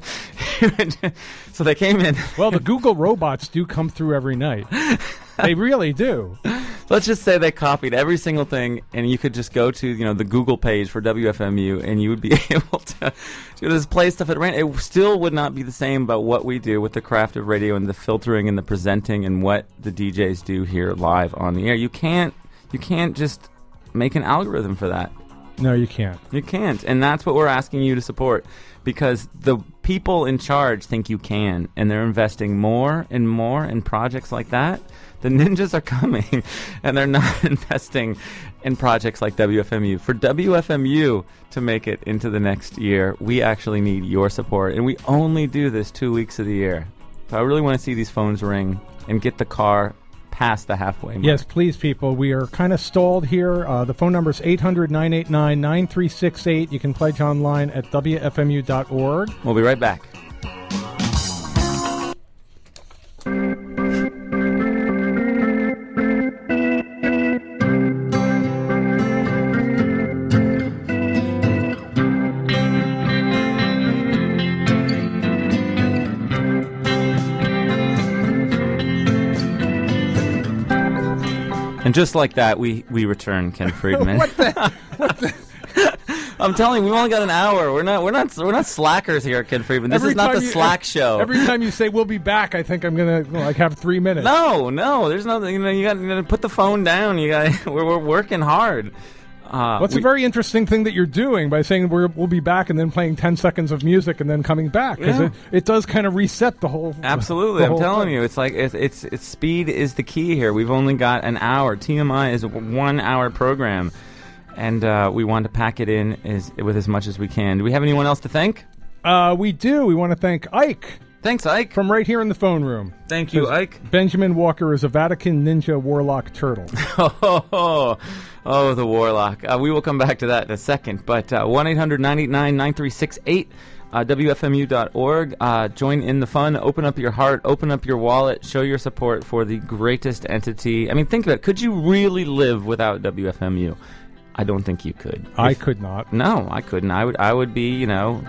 Speaker 4: So they came in.
Speaker 5: Well, the Google robots do come through every night. They really do.
Speaker 4: Let's just say they copied every single thing, and you could just go to, you know, the Google page for W F M U, and you would be able to to just play stuff at random. It still would not be the same about what we do with the craft of radio and the filtering and the presenting and what the D Js do here live on the air. You can't you can't just make an algorithm for that.
Speaker 5: No, you can't.
Speaker 4: You can't, and that's what we're asking you to support, because the people in charge think you can, and they're investing more and more in projects like that. The ninjas are coming, and they're not investing in projects like W F M U. For W F M U to make it into the next year, we actually need your support, and we only do this two weeks of the year. So I really want to see these phones ring and get the car past the halfway mark.
Speaker 5: Yes, please, people. We are kind of stalled here. Uh, the phone number is eight hundred, nine eight nine, nine three six eight. You can pledge online at W F M U dot org.
Speaker 4: We'll be right back. And just like that, we, we return Ken Friedman.
Speaker 5: What the? What the?
Speaker 4: I'm telling you, we've only got an hour. We're not we're not we're not slackers here, Ken Friedman. This
Speaker 5: Every
Speaker 4: is not the
Speaker 5: you,
Speaker 4: Slack show.
Speaker 5: Every time you say we'll be back, I think I'm gonna like have three minutes.
Speaker 4: No, no, there's nothing. You know, you got to put the phone down. You got we're, we're working hard. Uh,
Speaker 5: What's well, a very interesting thing that you're doing by saying we're, we'll be back and then playing ten seconds of music and then coming back, because yeah. it, it does kind of reset the whole.
Speaker 4: Absolutely,
Speaker 5: the
Speaker 4: I'm
Speaker 5: whole
Speaker 4: telling
Speaker 5: thing.
Speaker 4: you, it's like it's, it's it's speed is the key here. We've only got an hour. T M I is a one-hour program, and uh, we want to pack it in as, with as much as we can. Do we have anyone else to thank?
Speaker 5: Uh, we do. We want to thank Ike.
Speaker 4: Thanks, Ike.
Speaker 5: From right here in the phone room.
Speaker 4: Thank you, Ike.
Speaker 5: Benjamin Walker is a Vatican ninja warlock turtle.
Speaker 4: oh, oh, the warlock. Uh, we will come back to that in a second. But uh, one eight hundred, nine eight nine, nine three six eight, uh, W F M U dot org. Uh, join in the fun. Open up your heart. Open up your wallet. Show your support for the greatest entity. I mean, think of it. Could you really live without W F M U? I don't think you could.
Speaker 5: I
Speaker 4: if,
Speaker 5: could not.
Speaker 4: No, I couldn't. I would. I would be, you know...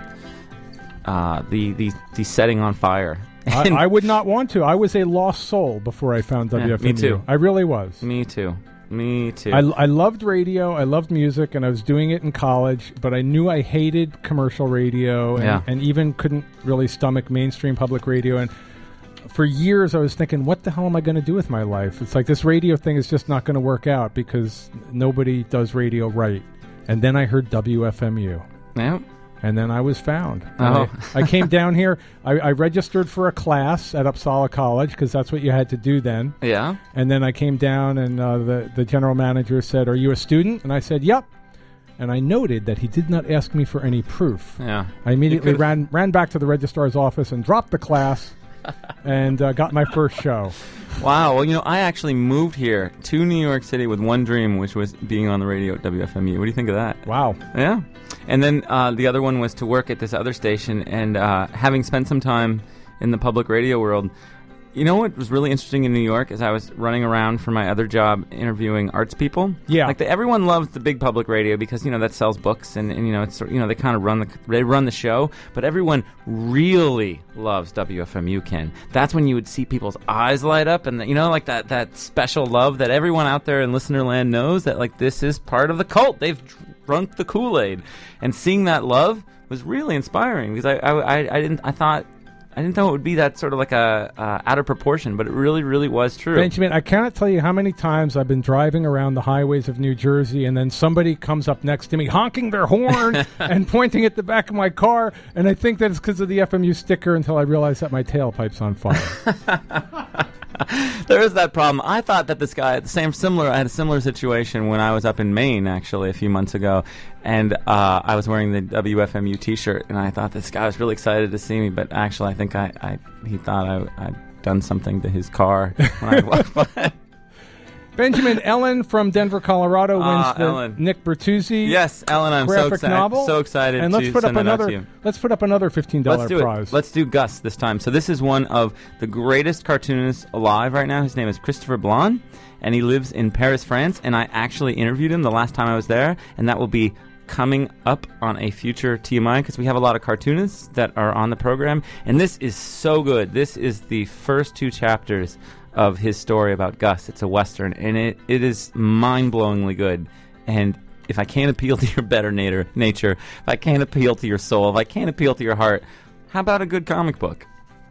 Speaker 4: Uh, the, the the setting on fire.
Speaker 5: I, I would not want to. I was a lost soul before I found W F M U.
Speaker 4: Yeah, me too.
Speaker 5: I really was.
Speaker 4: Me too. Me too.
Speaker 5: I, I loved radio. I loved music, and I was doing it in college, but I knew I hated commercial radio and,
Speaker 4: yeah.
Speaker 5: and even couldn't really stomach mainstream public radio. And for years, I was thinking, what the hell am I going to do with my life? It's like this radio thing is just not going to work out because nobody does radio right. And then I heard W F M U.
Speaker 4: Yeah.
Speaker 5: And then I was found.
Speaker 4: Oh.
Speaker 5: I, I came down here. I, I registered for a class at Uppsala College because that's what you had to do then.
Speaker 4: Yeah.
Speaker 5: And then I came down, and uh, the, the general manager said, "Are you a student?" And I said, "Yep." And I noted that he did not ask me for any proof.
Speaker 4: Yeah.
Speaker 5: I immediately ran ran back to the registrar's office and dropped the class and uh, got my first show.
Speaker 4: Wow. Well, you know, I actually moved here to New York City with one dream, which was being on the radio at W F M U. What do you think of that?
Speaker 5: Wow.
Speaker 4: Yeah. And then uh, the other one was to work at this other station, and uh, having spent some time in the public radio world, you know what was really interesting in New York is I was running around for my other job interviewing arts people.
Speaker 5: Yeah.
Speaker 4: Like the, everyone loves the big public radio because, you know, that sells books and, and you know, it's you know, they kind of run the they run the show, but everyone really loves W F M U, Ken. That's when you would see people's eyes light up and, you know, like that, that special love that everyone out there in listener land knows that, like, this is part of the cult. They've drunk the Kool-Aid. And seeing that love was really inspiring because I, I, I, I didn't, I thought, I didn't know it would be that sort of like a uh, out of proportion, but it really, really was true.
Speaker 5: Benjamin, I cannot tell you how many times I've been driving around the highways of New Jersey, and then somebody comes up next to me honking their horn and pointing at the back of my car, and I think that it's because of the F M U sticker until I realize that my tailpipe's on fire.
Speaker 4: There is that problem. I thought that this guy, the same similar, I had a similar situation when I was up in Maine, actually, a few months ago, and uh, I was wearing the W F M U T-shirt, and I thought this guy was really excited to see me, but actually, I think I, I he thought I, I'd done something to his car when I walked by.
Speaker 5: Benjamin, Ellen from Denver, Colorado wins
Speaker 4: Ah,
Speaker 5: the
Speaker 4: Ellen.
Speaker 5: Nick Bertuzzi
Speaker 4: Yes, Ellen, I'm so
Speaker 5: graphic
Speaker 4: excited.
Speaker 5: novel.
Speaker 4: So excited
Speaker 5: and let's
Speaker 4: to
Speaker 5: put
Speaker 4: send
Speaker 5: up
Speaker 4: that out
Speaker 5: another.
Speaker 4: to you.
Speaker 5: Let's put up another fifteen dollar
Speaker 4: Let's do
Speaker 5: prize.
Speaker 4: it. Let's do Gus this time. So this is one of the greatest cartoonists alive right now. His name is Christopher Blon, and he lives in Paris, France. And I actually interviewed him the last time I was there, and that will be coming up on a future T M I because we have a lot of cartoonists that are on the program. And this is so good. This is the first two chapters of his story about Gus. It's a Western, and it, it is mind-blowingly good. And if I can't appeal to your better nature, nature, if I can't appeal to your soul, if I can't appeal to your heart, how about a good comic book?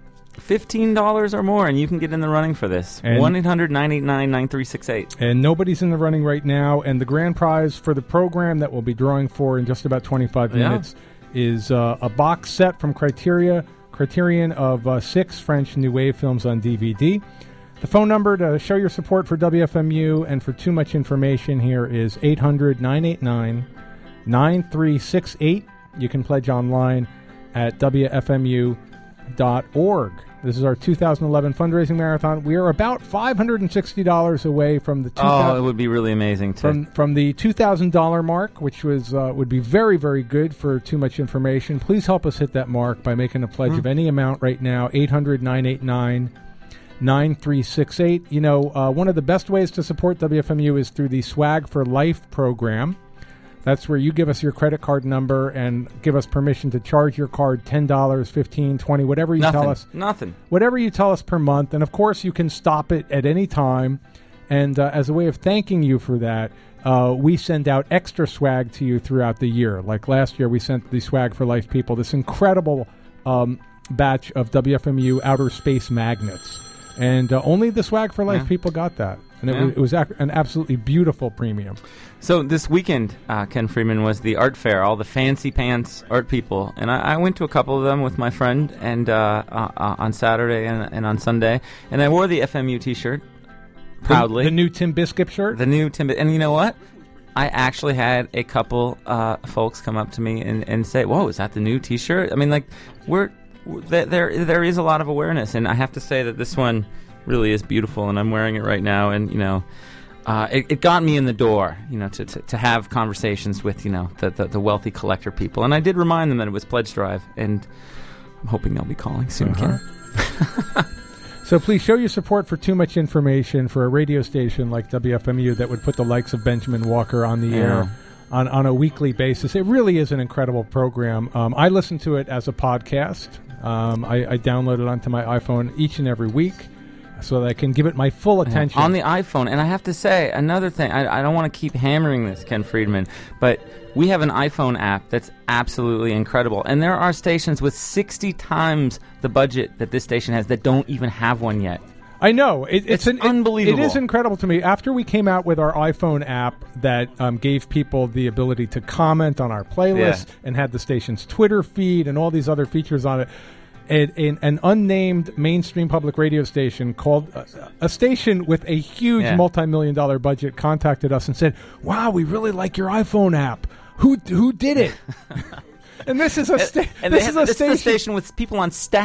Speaker 4: fifteen dollars or more, and you can get in the running for this. one eight hundred nine eight nine nine three six eight.
Speaker 5: And nobody's in the running right now. And the grand prize for the program that we'll be drawing for in just about twenty-five
Speaker 4: Yeah.
Speaker 5: minutes is uh, a box set from Criteria, Criterion of uh, six French New Wave films on D V D. The phone number to show your support for W F M U and for too much information here is eight hundred nine eight nine nine three six eight. You can pledge online at W F M U dot org. This is our two thousand eleven fundraising marathon. We are about five hundred sixty dollars away from the two thousand
Speaker 4: Oh, it would be really amazing to
Speaker 5: from from the two thousand dollars mark, which was uh, would be very, very good for too much information. Please help us hit that mark by making a pledge
Speaker 4: Mm.
Speaker 5: of any amount right now, eight hundred nine eight nine nine three six eight. You know, uh, one of the best ways to support W F M U is through the Swag for Life program. That's where you give us your credit card number and give us permission to charge your card ten dollars, fifteen dollars, twenty dollars, whatever you
Speaker 4: nothing.
Speaker 5: tell us.
Speaker 4: Nothing.
Speaker 5: Whatever you tell us per month. And, of course, you can stop it at any time. And uh, as a way of thanking you for that, uh, we send out extra swag to you throughout the year. Like last year, we sent the Swag for Life people this incredible um, batch of W F M U outer space magnets. And uh, only the Swag for Life
Speaker 4: Yeah.
Speaker 5: people got that. And it
Speaker 4: Yeah.
Speaker 5: was, it was ac- an absolutely beautiful premium.
Speaker 4: So this weekend, uh, Ken Friedman, was the art fair, all the fancy pants art people. And I, I went to a couple of them with my friend and uh, uh, uh, on Saturday and, and on Sunday. And I wore the F M U T-shirt proudly.
Speaker 5: The, the new Tim Biscuit shirt?
Speaker 4: The new Tim. And you know what? I actually had a couple uh, folks come up to me and, and say, whoa, is that the new T-shirt? I mean, like, we're, we're there, there there is a lot of awareness. And I have to say that this one really is beautiful, and I'm wearing it right now. And, you know, uh, it, it got me in the door, you know, to, to, to have conversations with, you know, the, the, the wealthy collector people. And I did remind them that it was Pledge Drive, and I'm hoping they'll be calling soon,
Speaker 5: Uh-huh.
Speaker 4: Ken.
Speaker 5: So please show your support for too much information for a radio station like W F M U that would put the likes of Benjamin Walker on the
Speaker 4: Yeah.
Speaker 5: air on, on a weekly basis. It really is an incredible program. Um, I listen to it as a podcast. Um, I, I download it onto my iPhone each and every week so that I can give it my full attention.
Speaker 4: On the iPhone. And I have to say, another thing, I, I don't want to keep hammering this, Ken Friedman, but we have an iPhone app that's absolutely incredible. And there are stations with sixty times the budget that this station has that don't even have one yet.
Speaker 5: I know. It, it's
Speaker 4: It's
Speaker 5: an, it-
Speaker 4: unbelievable.
Speaker 5: It is incredible to me. After we came out with our iPhone app that um, gave people the ability to comment on our playlist
Speaker 4: Yeah.
Speaker 5: and had the station's Twitter feed and all these other features on it, an, an, an unnamed mainstream public radio station called uh, a station with a huge
Speaker 4: Yeah.
Speaker 5: multi-million dollar budget contacted us and said, wow, we really like your iPhone app. Who who did it? And this is a sta-
Speaker 4: And
Speaker 5: this
Speaker 4: they
Speaker 5: is
Speaker 4: have,
Speaker 5: a
Speaker 4: this
Speaker 5: station.
Speaker 4: is a station with people on staff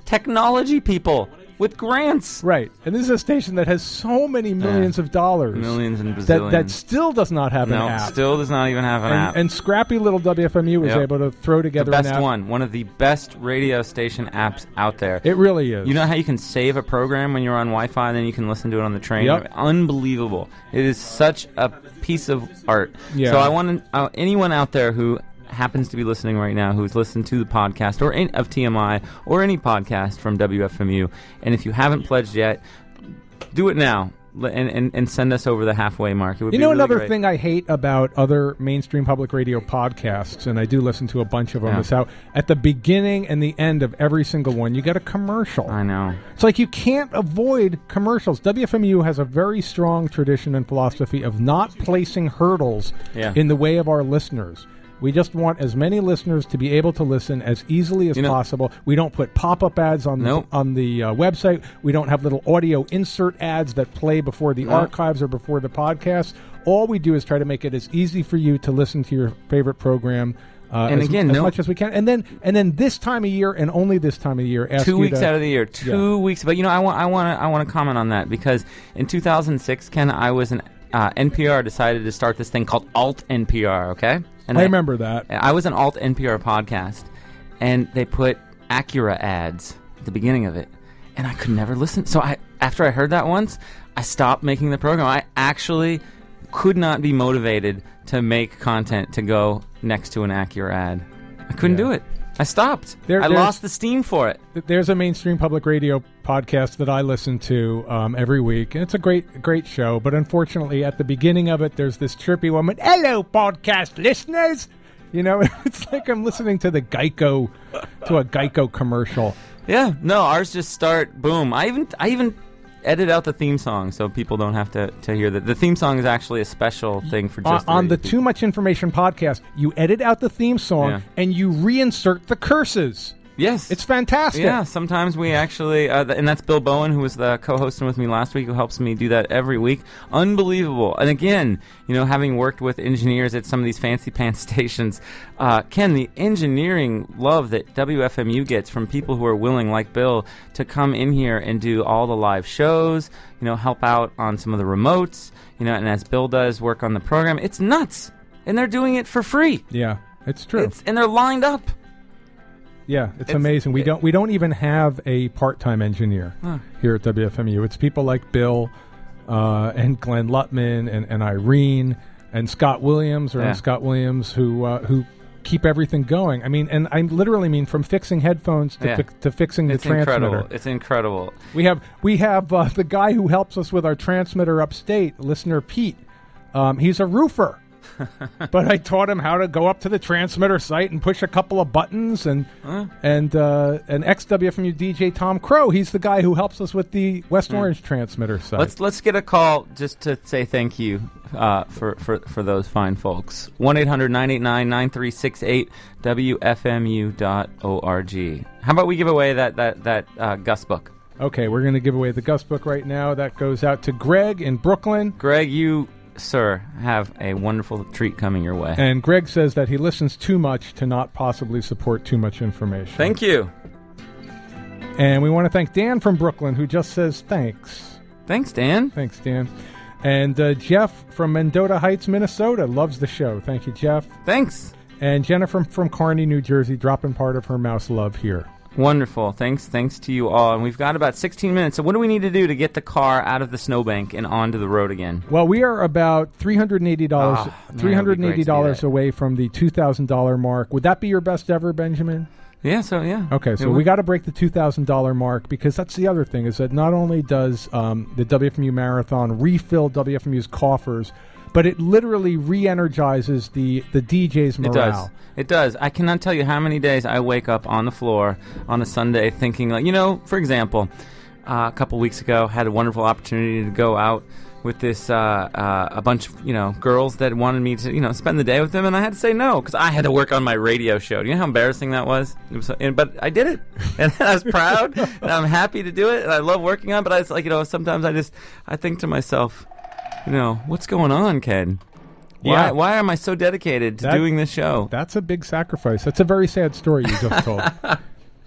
Speaker 4: technology people with grants.
Speaker 5: Right. And this is a station that has so many millions
Speaker 4: Yeah.
Speaker 5: of dollars.
Speaker 4: Millions and
Speaker 5: that,
Speaker 4: bazillions.
Speaker 5: that still does not have
Speaker 4: no,
Speaker 5: an app.
Speaker 4: still does not even have an
Speaker 5: and,
Speaker 4: app.
Speaker 5: and scrappy little W F M U was
Speaker 4: Yep.
Speaker 5: able to throw
Speaker 4: the
Speaker 5: together
Speaker 4: best
Speaker 5: an app.
Speaker 4: one. One of the best radio station apps out there.
Speaker 5: It really is.
Speaker 4: You know how you can save a program when you're on Wi-Fi and then you can listen to it on the train?
Speaker 5: Yep.
Speaker 4: Unbelievable. It is such a piece of art.
Speaker 5: Yeah.
Speaker 4: So I want to, uh, anyone out there who happens to be listening right now who's listened to the podcast or in, of T M I or any podcast from W F M U, and if you haven't pledged yet, do it now. And, and, and send us over the halfway mark. It would
Speaker 5: You
Speaker 4: be
Speaker 5: know,
Speaker 4: really
Speaker 5: another
Speaker 4: great.
Speaker 5: thing I hate about other mainstream public radio podcasts, and I do listen to a bunch of them,
Speaker 4: Yeah.
Speaker 5: is how at the beginning and the end of every single one, you get a commercial.
Speaker 4: I know.
Speaker 5: It's like you can't avoid commercials. W F M U has a very strong tradition and philosophy of not placing hurdles
Speaker 4: Yeah.
Speaker 5: in the way of our listeners. We just want as many listeners to be able to listen as easily as
Speaker 4: You know-
Speaker 5: possible. We don't put pop-up ads on
Speaker 4: Nope.
Speaker 5: the, on the uh, website. We don't have little audio insert ads that play before the
Speaker 4: Nope.
Speaker 5: archives or before the podcast. All we do is try to make it as easy for you to listen to your favorite program uh,
Speaker 4: And
Speaker 5: as,
Speaker 4: again,
Speaker 5: as
Speaker 4: no-
Speaker 5: much as we can. And then and then this time of year and only this time of year, ask
Speaker 4: two
Speaker 5: you
Speaker 4: weeks
Speaker 5: to,
Speaker 4: out of the year, two weeks. But you know, I want, I want to, I want to comment on that because in two thousand six, Ken, I was an uh, N P R decided to start this thing called Alt N P R. Okay, and
Speaker 5: I
Speaker 4: they-
Speaker 5: remember that.
Speaker 4: I was an Alt N P R podcast, and they put Acura ads at the beginning of it, and I could never listen. So I, after I heard that once, I stopped making the program. I actually could not be motivated to make content to go next to an Acura ad. I couldn't
Speaker 5: Yeah.
Speaker 4: do it. I stopped.
Speaker 5: There-
Speaker 4: I
Speaker 5: there's-
Speaker 4: lost the steam for it.
Speaker 5: There's a mainstream public radio podcast that I listen to um, every week, and it's a great, great show. But unfortunately, at the beginning of it, there's this chirpy woman. Hello, podcast listeners. You know, it's like I'm listening to the Geico, to a Geico commercial.
Speaker 4: Yeah, no, ours just start boom. I even I even edit out the theme song so people don't have to, to hear that. The theme song is actually a special thing for
Speaker 5: On,
Speaker 4: just
Speaker 5: on the
Speaker 4: radio
Speaker 5: Too Much Information podcast, you edit out the theme song
Speaker 4: Yeah.
Speaker 5: and you reinsert the curses.
Speaker 4: Yes,
Speaker 5: It's fantastic.
Speaker 4: Yeah, sometimes we actually, uh, th- and that's Bill Bowen, who was the co-hosting with me last week, who helps me do that every week. Unbelievable. And again, you know, having worked with engineers at some of these fancy pants stations, uh, Ken, the engineering love that W F M U gets from people who are willing, like Bill, to come in here and do all the live shows, you know, help out on some of the remotes, you know, and as Bill does, work on the program. It's nuts. And they're doing it for free.
Speaker 5: Yeah, it's true.
Speaker 4: It's, and they're lined up.
Speaker 5: Yeah, it's,
Speaker 4: It's-
Speaker 5: amazing. We
Speaker 4: it-
Speaker 5: don't we don't even have a part-time engineer
Speaker 4: Huh.
Speaker 5: here at W F M U. It's people like Bill uh, and Glenn Lutman and, and Irene and Scott Williams or
Speaker 4: Yeah.
Speaker 5: Scott Williams who uh, who keep everything going. I mean, and I literally mean from fixing headphones to,
Speaker 4: Yeah.
Speaker 5: fi- to fixing
Speaker 4: It's
Speaker 5: the transmitter.
Speaker 4: incredible. It's incredible.
Speaker 5: We have we have uh, the guy who helps us with our transmitter upstate, listener Pete. Um, he's a roofer. But I taught him how to go up to the transmitter site and push a couple of buttons, and
Speaker 4: Huh?
Speaker 5: and uh, an ex-W F M U D J Tom Crow. He's the guy who helps us with the West Orange transmitter site.
Speaker 4: Let's let's get a call just to say thank you uh, for, for, for those fine folks. one eight hundred nine eight nine nine three six eight W F M U dot org. How about we give away that that that uh, Gus book?
Speaker 5: Okay, we're going to give away the Gus book right now. That goes out to Greg in Brooklyn.
Speaker 4: Greg, you, sir, have a wonderful treat coming your way.
Speaker 5: And Greg says that he listens too much to not possibly support too much information.
Speaker 4: Thank you.
Speaker 5: And we want to thank Dan from Brooklyn, who just says thanks.
Speaker 4: Thanks, Dan.
Speaker 5: Thanks, Dan. And uh, Jeff from Mendota Heights, Minnesota, loves the show. Thank you, Jeff.
Speaker 4: Thanks.
Speaker 5: And Jennifer from Kearney, New Jersey, dropping part of her mouse love here.
Speaker 4: Wonderful. Thanks thanks to you all. And we've got about sixteen minutes. So what do we need to do to get the car out of the snowbank and onto the road again?
Speaker 5: Well, we are about three hundred eighty dollars,
Speaker 4: Oh, man,
Speaker 5: three hundred eighty dollars
Speaker 4: that would be great to do that.
Speaker 5: away from the two thousand dollars mark. Would that be your best ever, Benjamin?
Speaker 4: Yeah, so yeah.
Speaker 5: Okay,
Speaker 4: It
Speaker 5: so
Speaker 4: would.
Speaker 5: we got to break the two thousand dollars mark, because that's the other thing, is that not only does um, the W F M U Marathon refill W F M U's coffers, but it literally re-energizes the, the D J's morale.
Speaker 4: It does. It does. I cannot tell you how many days I wake up on the floor on a Sunday thinking, like, you know, for example, uh, a couple weeks ago, had a wonderful opportunity to go out with this, uh, uh, a bunch of, you know, girls that wanted me to, you know, spend the day with them, and I had to say no, because I had to work on my radio show. Do you know how embarrassing that was? It was and, but I did it, and I was proud, and I'm happy to do it, and I love working on it, but I was like, you know, sometimes I just, I think to myself, you know, what's going on, Ken? Why,
Speaker 5: Yeah.
Speaker 4: why am I so dedicated to
Speaker 5: That-
Speaker 4: doing this show?
Speaker 5: That's a big sacrifice. That's a very sad story you just told.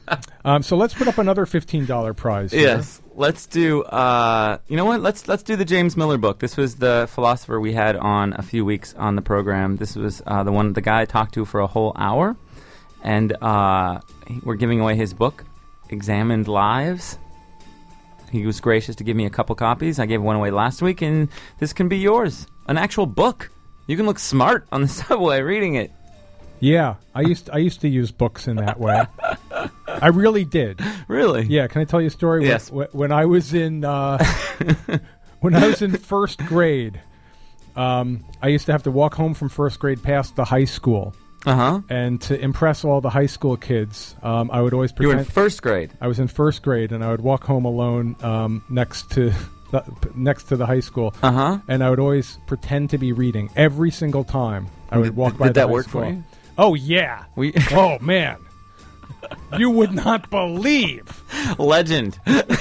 Speaker 5: um, so let's put up another fifteen dollars prize. Here.
Speaker 4: Yes. Let's do, uh, you know what? Let's let's do the James Miller book. This was the philosopher we had on a few weeks on the program. This was uh, the one, the guy I talked to for a whole hour. And uh, we're giving away his book, Examined Lives. He was gracious to give me a couple copies. I gave one away last week, and this can be yours. An actual book. You can look smart on the subway reading it.
Speaker 5: Yeah, I used to, I used to use books in that way. I really did.
Speaker 4: Really?
Speaker 5: Yeah. Can I tell you a story?
Speaker 4: Yes.
Speaker 5: When, when I was in uh, when I was in first grade, um, I used to have to walk home from first grade past the high school.
Speaker 4: Uh huh.
Speaker 5: And to impress all the high school kids, um, I would always pretend.
Speaker 4: You were in first grade.
Speaker 5: I was in first grade, and I would walk home alone um, next to the, next to the high school.
Speaker 4: Uh huh.
Speaker 5: And I would always pretend to be reading every single time I would walk
Speaker 4: did,
Speaker 5: by.
Speaker 4: Did
Speaker 5: the
Speaker 4: that
Speaker 5: high
Speaker 4: work
Speaker 5: school.
Speaker 4: for you?
Speaker 5: Oh yeah.
Speaker 4: We.
Speaker 5: Oh man. You would not believe.
Speaker 4: Legend.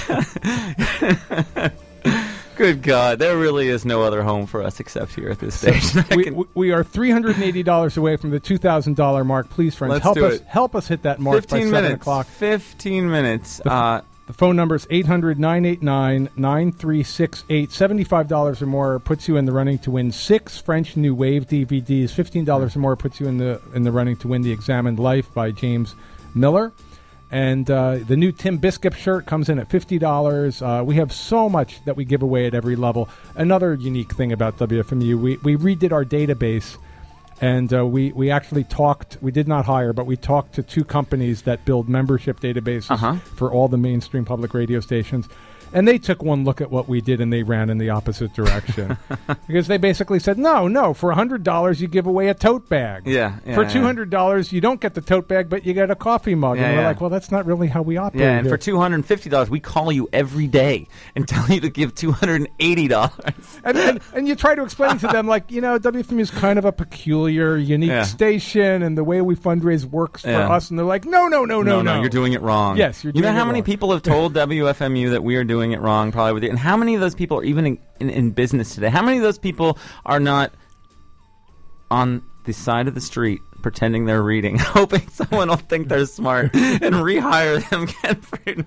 Speaker 4: Good God, there really is no other home for us except here at this station.
Speaker 5: we, we, we are three hundred eighty dollars away from the two thousand dollars mark. Please, friends,
Speaker 4: Let's
Speaker 5: help
Speaker 4: do
Speaker 5: us
Speaker 4: it.
Speaker 5: help us hit that mark by
Speaker 4: Fifteen
Speaker 5: seven
Speaker 4: minutes.
Speaker 5: o'clock.
Speaker 4: Fifteen minutes.
Speaker 5: The,
Speaker 4: uh,
Speaker 5: the phone number is eight hundred, nine eight nine, nine three six eight. seventy-five dollars or more puts you in the running to win six French New Wave D V Ds. fifteen dollars or more puts you in the in the running to win The Examined Life by James Miller. And uh, the new Tim Biscup shirt comes in at fifty dollars. Uh, we have so much that we give away at every level. Another unique thing about W F M U, we, we redid our database, and uh, we, we actually talked, we did not hire, but we talked to two companies that build membership databases
Speaker 4: Uh-huh.
Speaker 5: for all the mainstream public radio stations. And they took one look at what we did, and they ran in the opposite direction. Because they basically said, no, no, for one hundred dollars you give away a tote bag.
Speaker 4: yeah, yeah.
Speaker 5: For
Speaker 4: yeah.
Speaker 5: two hundred dollars, you don't get the tote bag, but you get a coffee mug.
Speaker 4: Yeah,
Speaker 5: and we're
Speaker 4: yeah.
Speaker 5: like, well, that's not really how we operate.
Speaker 4: Yeah, and
Speaker 5: here.
Speaker 4: for two hundred fifty dollars, we call you every day and tell you to give two hundred eighty dollars.
Speaker 5: and, and, and you try to explain to them, like, you know, W F M U is kind of a peculiar, unique
Speaker 4: Yeah.
Speaker 5: station, and the way we fundraise works
Speaker 4: Yeah.
Speaker 5: for us. And they're like, no, no, no, no, no.
Speaker 4: you're doing it wrong.
Speaker 5: Yes, you're
Speaker 4: You know
Speaker 5: doing
Speaker 4: how
Speaker 5: it
Speaker 4: many
Speaker 5: wrong.
Speaker 4: people have told W F M U that we are doing it wrong, probably with you, and how many of those people are even in, in, in business today? How many of those people are not on the side of the street pretending they're reading, hoping someone will think they're smart and rehire them again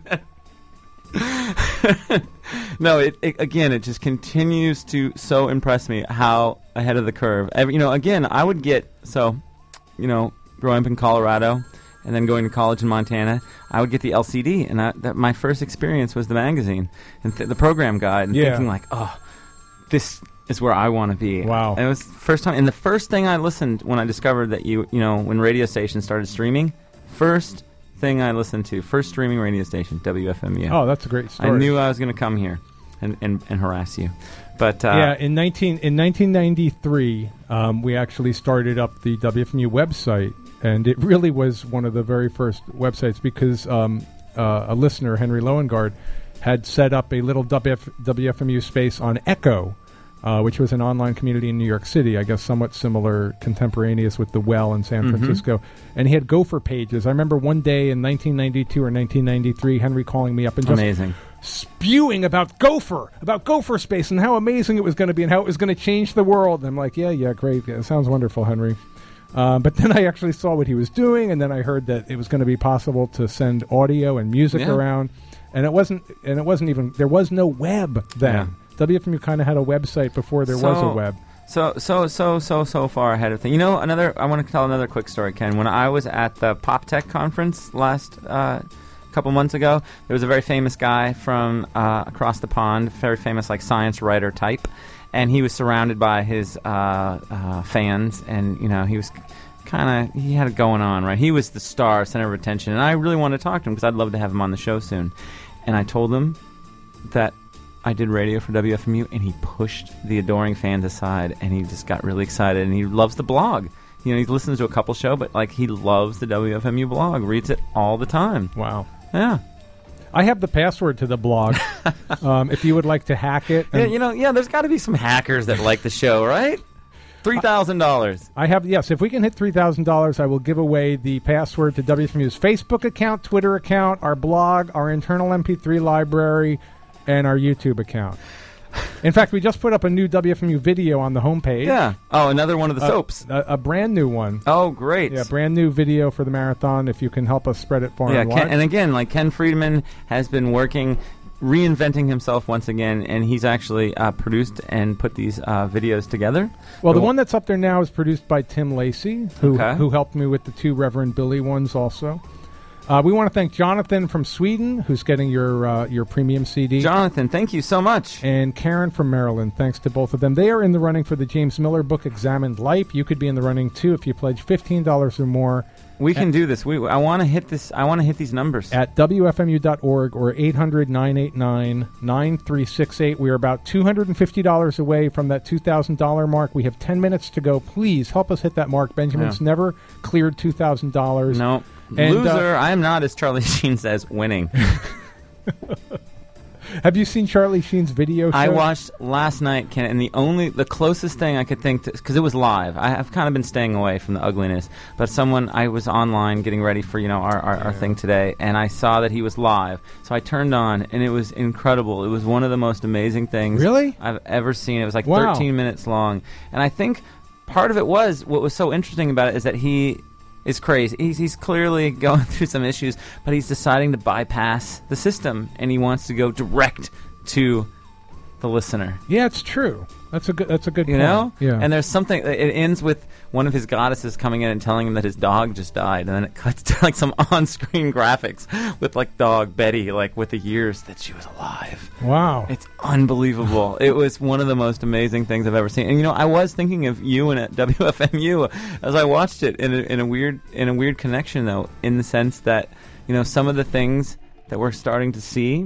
Speaker 4: for No, it, it again, it just continues to so impress me how ahead of the curve. Every, you know, again, I would get, so, you know, growing up in Colorado and then going to college in Montana, I would get the L C D, and I, that my first experience was the magazine and th- the program guide, and
Speaker 5: Yeah.
Speaker 4: thinking like, oh, this is where I want to be.
Speaker 5: Wow.
Speaker 4: And it was the first time, and the first thing I listened when I discovered that you, you know, when radio stations started streaming, first thing I listened to, first streaming radio station, W F M U.
Speaker 5: Oh, that's a great story.
Speaker 4: I knew I was going to come here and, and, and harass you. But uh,
Speaker 5: yeah, in nineteen in nineteen ninety-three, um, we actually started up the W F M U website, and it really was one of the very first websites because um, uh, a listener, Henry Loengard, had set up a little W F, W F M U space on Echo, uh, which was an online community in New York City, I guess somewhat similar, contemporaneous with The Well in San
Speaker 4: Mhm.
Speaker 5: Francisco. And he had Gopher pages. I remember one day in nineteen ninety-two or nineteen ninety-three, Henry calling me up and just
Speaker 4: amazing.
Speaker 5: spewing about Gopher, about Gopher Space, and how amazing it was going to be and how it was going to change the world. And I'm like, yeah, yeah, great. Yeah, it sounds wonderful, Henry. Uh, but then I actually saw what he was doing, and then I heard that it was going to be possible to send audio and music
Speaker 4: Yeah.
Speaker 5: around. And it wasn't, and it wasn't even, there was no web then.
Speaker 4: Yeah.
Speaker 5: W F M U kind of had a website before there was a
Speaker 4: So-
Speaker 5: web.
Speaker 4: So, so, so, so, so far ahead of things. You know, another. I want to tell another quick story, Ken. When I was at the Pop Tech conference last uh, couple months ago, there was a very famous guy from uh, across the pond, very famous like science writer type, and he was surrounded by his uh, uh, fans, and you know he was kind of he had it going on, right? He was the star, center of attention, and I really wanted to talk to him because I'd love to have him on the show soon. And I told him that I did radio for W F M U, and he pushed the adoring fans aside, and he just got really excited, and he loves the blog. You know, he listens to a couple show, but like he loves the W F M U blog, reads it all the time.
Speaker 5: Wow.
Speaker 4: Yeah.
Speaker 5: I have the password to the blog. um, if you would like to hack it.
Speaker 4: Yeah,
Speaker 5: and-
Speaker 4: you know, yeah, there's got to be some hackers that like the show, right? three thousand dollars.
Speaker 5: I have, yes, if we can hit three thousand dollars, I will give away the password to W F M U's Facebook account, Twitter account, our blog, our internal M P three library, and our YouTube account. In fact, we just put up a new W F M U video on the homepage.
Speaker 4: Yeah. Oh, another one of the
Speaker 5: Uh,
Speaker 4: soaps.
Speaker 5: A, a brand new one.
Speaker 4: Oh, great.
Speaker 5: Yeah, brand new video for the marathon. If you can help us spread it far
Speaker 4: Yeah,
Speaker 5: and
Speaker 4: Ken,
Speaker 5: wide.
Speaker 4: and again, like Ken Friedman has been working, reinventing himself once again, and he's actually uh, produced and put these uh, videos together.
Speaker 5: Well, the
Speaker 4: Cool.
Speaker 5: one that's up there now is produced by Tim Lacey, who
Speaker 4: Okay.
Speaker 5: who helped me with the two Reverend Billy ones also. Uh, we want to thank Jonathan from Sweden, who's getting your uh, your premium C D.
Speaker 4: Jonathan, thank you so much.
Speaker 5: And Karen from Maryland. Thanks to both of them. They are in the running for the James Miller book, Examined Life. You could be in the running, too, if you pledge fifteen dollars or more
Speaker 4: We can do this. We I want to hit this. I want to hit these numbers.
Speaker 5: at W F M U dot org or eight hundred, nine eight nine, nine three six eight. We are about two hundred fifty dollars away from that two thousand dollars mark. We have ten minutes to go. Please help us hit that mark. Benjamin's
Speaker 4: Yeah.
Speaker 5: never cleared two thousand dollars.
Speaker 4: No.
Speaker 5: And,
Speaker 4: Loser.
Speaker 5: uh,
Speaker 4: I am not, as Charlie Sheen says, winning.
Speaker 5: Have you seen Charlie Sheen's video show?
Speaker 4: I watched last night, Ken, and the only, the closest thing I could think, because it was live. I have kind of been staying away from the ugliness, but someone, I was online getting ready for, you know, our, our, our thing today, and I saw that he was live. So I turned on, and it was incredible. It was one of the most amazing things
Speaker 5: Really?
Speaker 4: I've ever seen. It was like
Speaker 5: Wow.
Speaker 4: thirteen minutes long. And I think part of it was, what was so interesting about it is that he is crazy. He's, he's clearly going through some issues, but he's deciding to bypass the system, and he wants to go direct to the listener.
Speaker 5: Yeah, it's true. That's a good. That's a good.
Speaker 4: You
Speaker 5: point.
Speaker 4: know?
Speaker 5: Yeah.
Speaker 4: And there's something, it ends with one of his goddesses coming in and telling him that his dog just died, and then it cuts to like some on-screen graphics with like dog Betty, like with the years that she was alive.
Speaker 5: Wow.
Speaker 4: It's unbelievable. It was one of the most amazing things I've ever seen. And you know, I was thinking of you and at W F M U as I watched it in a, in a weird in a weird connection, though, in the sense that, you know, some of the things that we're starting to see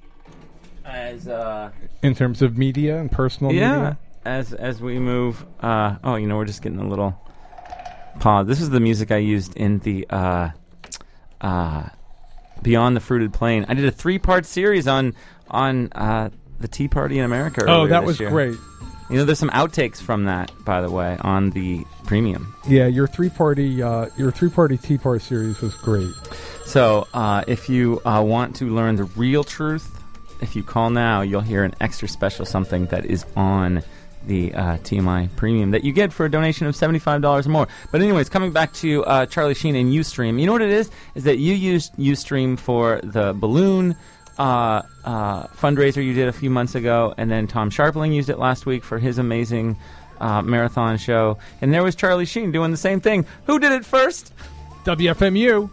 Speaker 4: as uh,
Speaker 5: In terms of media and personal
Speaker 4: yeah,
Speaker 5: media.
Speaker 4: as as we move. Uh, oh, you know, we're just getting a little pause. This is the music I used in the uh, uh, Beyond the Fruited Plain. I did a three-part series on on uh, the Tea Party in America.
Speaker 5: Oh,
Speaker 4: earlier
Speaker 5: that
Speaker 4: this
Speaker 5: was
Speaker 4: year.
Speaker 5: great.
Speaker 4: You know, there's some outtakes from that, by the way, on the premium.
Speaker 5: Yeah, your three party uh, your three party Tea Party series was great.
Speaker 4: So, uh, if you uh, want to learn the real truth, if you call now, you'll hear an extra special something that is on the uh, T M I Premium that you get for a donation of seventy-five dollars or more. But anyways, coming back to uh, Charlie Sheen and Ustream, you know what it is? Is that you used Ustream for the balloon uh, uh, fundraiser you did a few months ago, and then Tom Sharpling used it last week for his amazing uh, marathon show. And there was Charlie Sheen doing the same thing. Who did it first?
Speaker 5: W F M U.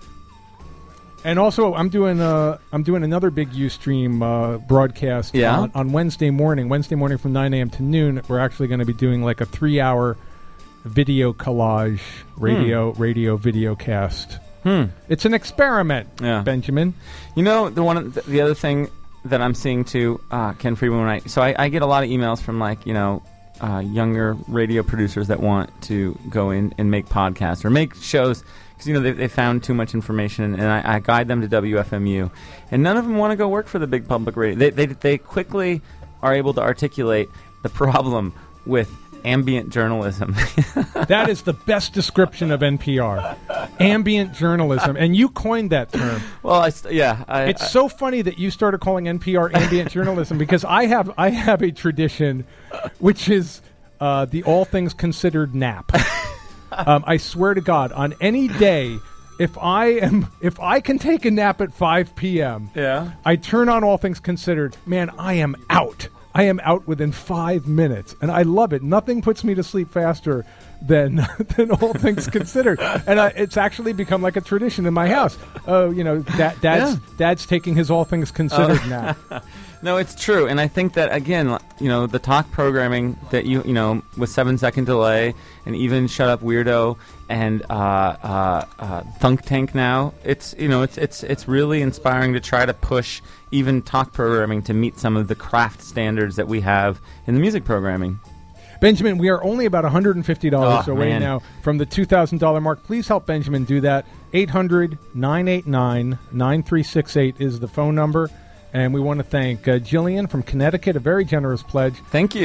Speaker 5: And also, I'm doing uh, I'm doing another big Ustream uh, broadcast
Speaker 4: Yeah?
Speaker 5: on, on Wednesday morning. Wednesday morning from nine a.m. to noon. We're actually going to be doing like a three-hour video collage, radio radio video cast.
Speaker 4: Hmm.
Speaker 5: It's an experiment,
Speaker 4: Yeah.
Speaker 5: Benjamin.
Speaker 4: You know, the one, th- the other thing that I'm seeing too, uh, Ken Friedman, when I, so I, I get a lot of emails from like, you know, uh, younger radio producers that want to go in and make podcasts or make shows because, you know, they, they found too much information, and I, I guide them to W F M U, and none of them want to go work for the big public radio. They, they, they quickly are able to articulate the problem with ambient journalism.
Speaker 5: That is the best description of N P R. Ambient journalism. And you coined that term.
Speaker 4: Well, I st- yeah. I,
Speaker 5: It's
Speaker 4: I,
Speaker 5: so funny that you started calling N P R ambient journalism because I have I have a tradition, which is uh, the All Things Considered nap. Um, I swear to God, on any day, if I am if I can take a nap at five p.m.,
Speaker 4: yeah.
Speaker 5: I turn on All Things Considered. Man, I am out. I am out within five minutes, and I love it. Nothing puts me to sleep faster than than All Things Considered, and I, it's actually become like a tradition in my house. Oh, you know, da- dad's
Speaker 4: Yeah.
Speaker 5: dad's taking his All Things Considered
Speaker 4: Uh,
Speaker 5: nap.
Speaker 4: No, it's true, and I think that again, you know, the talk programming that you, you know, with seven second delay, and even Shut Up Weirdo, and uh, uh, uh, Thunk Tank now, it's you know, it's it's it's really inspiring to try to push even talk programming to meet some of the craft standards that we have in the music programming.
Speaker 5: Benjamin, we are only about one hundred fifty dollars
Speaker 4: Oh,
Speaker 5: away
Speaker 4: man.
Speaker 5: now from the two thousand dollars mark. Please help Benjamin do that. eight hundred, nine eight nine, nine three six eight is the phone number. And we want to thank uh, Jillian from Connecticut, a very generous pledge.
Speaker 4: Thank you.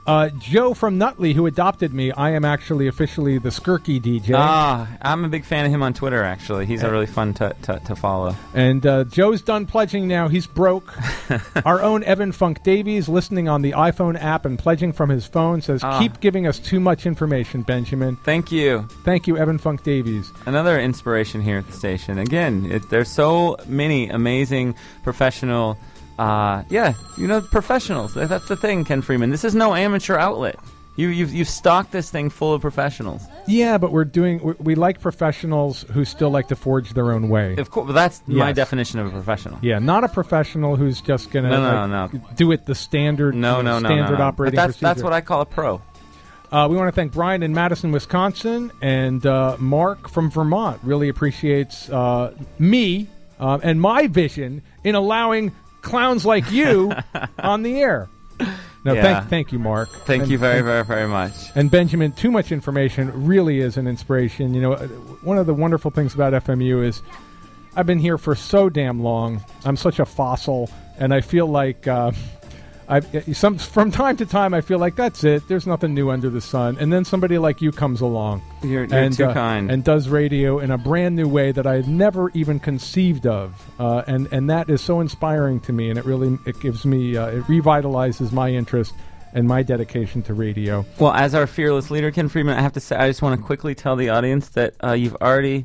Speaker 5: Uh, Joe from Nutley, who adopted me, I am actually officially the Skirky D J.
Speaker 4: Ah, I'm a big fan of him on Twitter, actually. He's a really fun to, to, to follow.
Speaker 5: And uh, Joe's done pledging now. He's broke. Our own Evan Funk Davies, listening on the iPhone app and pledging from his phone, says,
Speaker 4: Ah.
Speaker 5: keep giving us too much information, Benjamin.
Speaker 4: Thank you.
Speaker 5: Thank you, Evan Funk Davies.
Speaker 4: Another inspiration here at the station. Again, it, there's so many amazing professional... Uh, yeah, you know, professionals. That's the thing, Ken Freeman. This is no amateur outlet. You, you've, you've stocked this thing full of professionals.
Speaker 5: Yeah, but we're doing. We, we like professionals who still like to forge their own way.
Speaker 4: Of course, that's my
Speaker 5: Yes.
Speaker 4: definition of a professional.
Speaker 5: Yeah, not a professional who's just gonna
Speaker 4: No, no,
Speaker 5: like,
Speaker 4: no,
Speaker 5: do it the standard.
Speaker 4: No,
Speaker 5: you know,
Speaker 4: no, no,
Speaker 5: standard
Speaker 4: no, no.
Speaker 5: operating
Speaker 4: But that's
Speaker 5: procedure.
Speaker 4: that's what I call a pro.
Speaker 5: Uh, we want to thank Brian in Madison, Wisconsin, and uh, Mark from Vermont. Really appreciates uh, me uh, and my vision in allowing clowns like you on the air. No,
Speaker 4: Yeah.
Speaker 5: thank, thank you, Mark.
Speaker 4: Thank
Speaker 5: And-
Speaker 4: you very,
Speaker 5: and-
Speaker 4: very, very much.
Speaker 5: And Benjamin, too much information really is an inspiration. You know, uh, one of the wonderful things about F M U is I've been here for so damn long. I'm such a fossil, and I feel like uh, I some from time to time I feel like that's it. There's nothing new under the sun. And then somebody like you comes along
Speaker 4: You're, you're
Speaker 5: and
Speaker 4: too
Speaker 5: uh,
Speaker 4: kind.
Speaker 5: and does radio in a brand new way that I had never even conceived of. Uh, and and that is so inspiring to me, and it really it gives me uh, it revitalizes my interest and my dedication to radio.
Speaker 4: Well, as our fearless leader, Ken Freeman, I have to say, I just want to quickly tell the audience that uh, you've already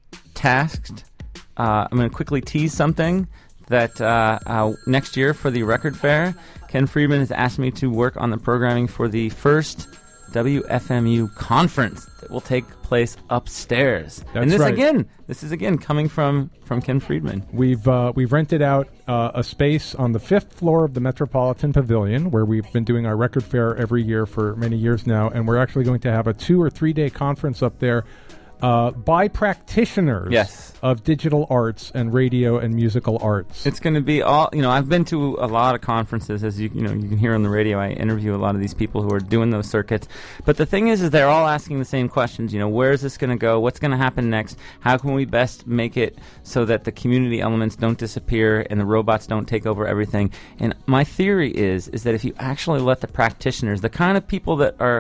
Speaker 4: tasked. Uh, I'm going to quickly tease something that uh, uh, next year for the record fair, Ken Freeman has asked me to work on the programming for the first W F M U conference that will take place upstairs.
Speaker 5: That's
Speaker 4: and this
Speaker 5: right.
Speaker 4: again, this is again coming from, from Ken Freeman.
Speaker 5: We've uh, we've rented out uh, a space on the fifth floor of the Metropolitan Pavilion, where we've been doing our record fair every year for many years now, and we're actually going to have a two or three day conference up there uh, by practitioners
Speaker 4: Yes.
Speaker 5: of digital arts and radio and musical arts.
Speaker 4: It's going to be all, you know, I've been to a lot of conferences, as you you know, you can hear on the radio. I interview a lot of these people who are doing those circuits. But the thing is, is they're all asking the same questions. You know, where is this going to go? What's going to happen next? How can we best make it so that the community elements don't disappear and the robots don't take over everything? And my theory is, is that if you actually let the practitioners, the kind of people that are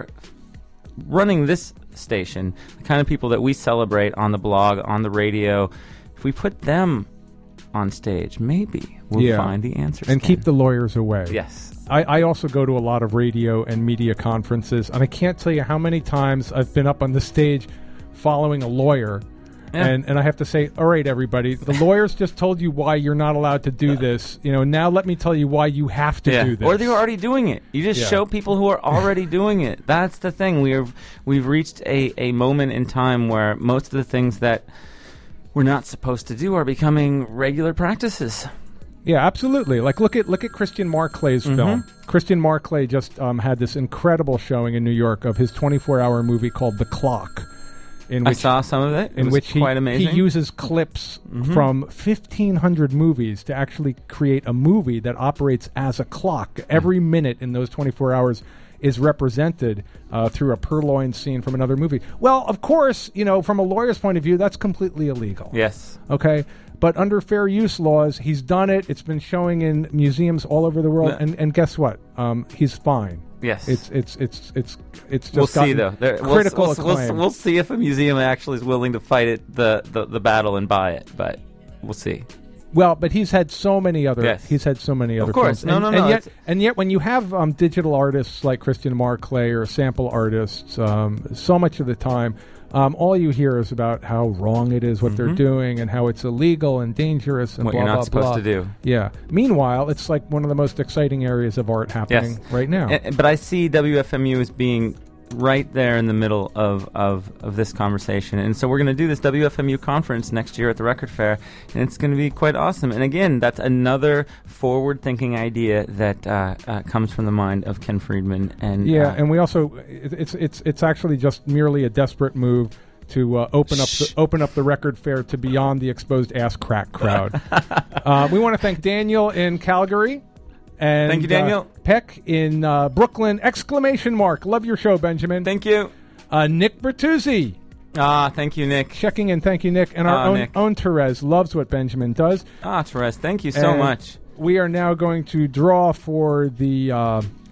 Speaker 4: running this station, the kind of people that we celebrate on the blog, on the radio, if we put them on stage, maybe we'll
Speaker 5: Yeah.
Speaker 4: find the answers.
Speaker 5: And keep the lawyers away.
Speaker 4: Yes.
Speaker 5: I, I also go to a lot of radio and media conferences, and I can't tell you how many times I've been up on the stage following a lawyer,
Speaker 4: Yeah.
Speaker 5: and, and I have to say, all right, everybody, the lawyers just told you why you're not allowed to do this. You know, now let me tell you why you have to
Speaker 4: Yeah.
Speaker 5: do this.
Speaker 4: Or they're already doing it. You just
Speaker 5: Yeah.
Speaker 4: show people who are already doing it. That's the thing. We have we've reached a, a moment in time where most of the things that we're not supposed to do are becoming regular practices.
Speaker 5: Yeah, absolutely. Like look at look at Christian Marclay's
Speaker 4: Mm-hmm.
Speaker 5: film. Christian Marclay just um, had this incredible showing in New York of his twenty-four hour movie called The Clock, in
Speaker 4: I
Speaker 5: which
Speaker 4: saw some of it. It
Speaker 5: in
Speaker 4: was
Speaker 5: which he,
Speaker 4: quite amazing.
Speaker 5: he uses clips from fifteen hundred movies to actually create a movie that operates as a clock. Every minute in those twenty-four hours is represented uh, through a purloined scene from another movie. Well, of course, you know, from a lawyer's point of view, that's completely illegal.
Speaker 4: Yes.
Speaker 5: Okay? But under fair use laws, he's done it. It's been showing in museums all over the world.
Speaker 4: Yeah.
Speaker 5: And, and guess what? Um, he's fine.
Speaker 4: Yes.
Speaker 5: It's it's it's it's it's just
Speaker 4: We'll see,
Speaker 5: gotten
Speaker 4: though. There, we'll-
Speaker 5: critical
Speaker 4: we'll, we'll,
Speaker 5: acclaim.
Speaker 4: we'll see if a museum actually is willing to fight it, the, the, the battle and buy it. But we'll see.
Speaker 5: Well, but he's had so many other.
Speaker 4: Yes.
Speaker 5: He's had so many other.
Speaker 4: course.
Speaker 5: films.
Speaker 4: No,
Speaker 5: and,
Speaker 4: no,
Speaker 5: and
Speaker 4: no,
Speaker 5: Yet,
Speaker 4: it's-
Speaker 5: and yet, when you have um, digital artists like Christian Marclay or sample artists, um, so much of the time, um, all you hear is about how wrong it is what they're doing and how it's illegal and dangerous and
Speaker 4: What
Speaker 5: blah
Speaker 4: you're not
Speaker 5: blah
Speaker 4: supposed
Speaker 5: blah.
Speaker 4: to do.
Speaker 5: Yeah. Meanwhile, it's like one of the most exciting areas of art happening
Speaker 4: Yes.
Speaker 5: right now.
Speaker 4: And- but I see W F M U as being right there in the middle of, of, of this conversation. And so we're going to do this W F M U conference next year at the Record Fair, and it's going to be quite awesome. And again, that's another forward-thinking idea that uh, uh, comes from the mind of Ken Friedman. And
Speaker 5: Yeah,
Speaker 4: uh,
Speaker 5: and we also it, it's it's it's actually just merely a desperate move to uh, open up the, open up the record fair to beyond the exposed ass crack crowd. uh, we want to thank Daniel in Calgary. And
Speaker 4: Thank you, Daniel.
Speaker 5: Uh, Peck in uh, Brooklyn! Exclamation mark! Love your show, Benjamin.
Speaker 4: Thank you.
Speaker 5: uh, Nick Bertuzzi
Speaker 4: Ah, thank you, Nick.
Speaker 5: checking in. Thank you, Nick. And our
Speaker 4: Ah,
Speaker 5: own
Speaker 4: Nick.
Speaker 5: own Therese loves what Benjamin does.
Speaker 4: Ah, Therese, thank you so
Speaker 5: And
Speaker 4: much.
Speaker 5: We are now going to draw for the uh,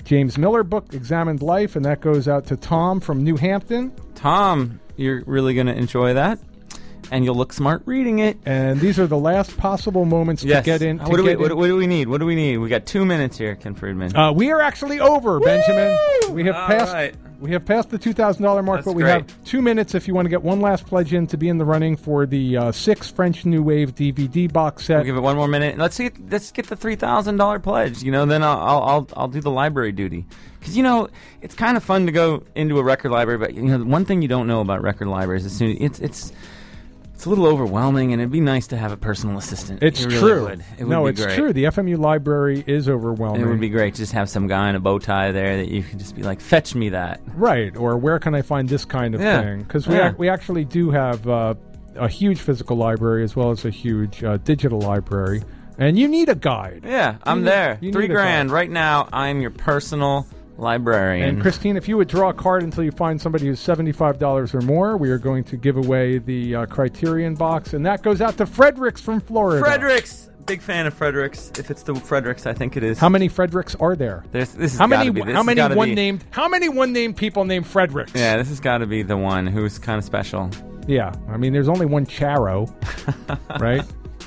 Speaker 5: James Miller book, Examined Life, and that goes out to Tom from New Hampton.
Speaker 4: Tom, you're really going to enjoy that, and you'll look smart reading it.
Speaker 5: And these are the last possible moments
Speaker 4: Yes.
Speaker 5: to get in. To
Speaker 4: what, do we,
Speaker 5: get
Speaker 4: what,
Speaker 5: in.
Speaker 4: what do we need? What do we need? We got two minutes here, Ken Friedman.
Speaker 5: Uh, we are actually over, Benjamin. We have
Speaker 4: All
Speaker 5: passed.
Speaker 4: right.
Speaker 5: We have passed the two thousand dollars mark,
Speaker 4: That's
Speaker 5: but we
Speaker 4: great.
Speaker 5: have two minutes if you want to get one last pledge in to be in the running for the uh, six French New Wave D V D box set.
Speaker 4: We'll give it one more minute. Let's see. Let's get the three thousand dollar pledge. You know, then I'll I'll I'll, I'll do the library duty. Because you know, it's kind of fun to go into a record library, but you know, one thing you don't know about record libraries is soon it's it's it's a little overwhelming, and it'd be nice to have a personal assistant.
Speaker 5: It's
Speaker 4: It really
Speaker 5: true.
Speaker 4: would. It would
Speaker 5: no,
Speaker 4: be
Speaker 5: it's
Speaker 4: great.
Speaker 5: true. The F M U library is overwhelming.
Speaker 4: It would be great to just have some guy in a bow tie there that you can just be like, fetch me that.
Speaker 5: Right, or where can I find this kind of
Speaker 4: Yeah.
Speaker 5: thing? Because we,
Speaker 4: Yeah.
Speaker 5: ac- we actually do have uh, a huge physical library as well as a huge uh, digital library. And you need a guide.
Speaker 4: Yeah, I'm
Speaker 5: need-
Speaker 4: there.
Speaker 5: you
Speaker 4: Three
Speaker 5: need a
Speaker 4: grand.
Speaker 5: guide.
Speaker 4: Right now, I'm your personal librarian.
Speaker 5: And Christine, if you would draw a card until you find somebody who's seventy-five dollars or more, we are going to give away the uh, Criterion box. And that goes out to Fredericks from Florida.
Speaker 4: Fredericks! Big fan of Fredericks. If it's the Fredericks, I think it is.
Speaker 5: How many Fredericks are there?
Speaker 4: There's, this has
Speaker 5: How
Speaker 4: gotta
Speaker 5: many
Speaker 4: be, this
Speaker 5: how
Speaker 4: has
Speaker 5: many
Speaker 4: gotta
Speaker 5: one
Speaker 4: be,
Speaker 5: named how many one named people named Fredericks?
Speaker 4: Yeah, this has got to be the one who's kind of special.
Speaker 5: Yeah. I mean there's only one Charo, right?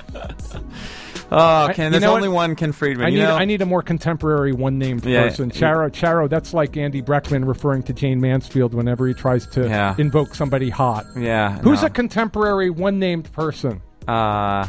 Speaker 4: Oh, Ken,
Speaker 5: you
Speaker 4: there's
Speaker 5: know
Speaker 4: only
Speaker 5: what?
Speaker 4: one Ken Friedman.
Speaker 5: I
Speaker 4: you
Speaker 5: need
Speaker 4: know,
Speaker 5: I need a more contemporary one named
Speaker 4: Yeah,
Speaker 5: person.
Speaker 4: yeah.
Speaker 5: Charo Charo, that's like Andy Breckman referring to Jane Mansfield whenever he tries to
Speaker 4: Yeah.
Speaker 5: invoke somebody hot.
Speaker 4: yeah.
Speaker 5: Who's
Speaker 4: no.
Speaker 5: a contemporary one named person?
Speaker 4: Uh.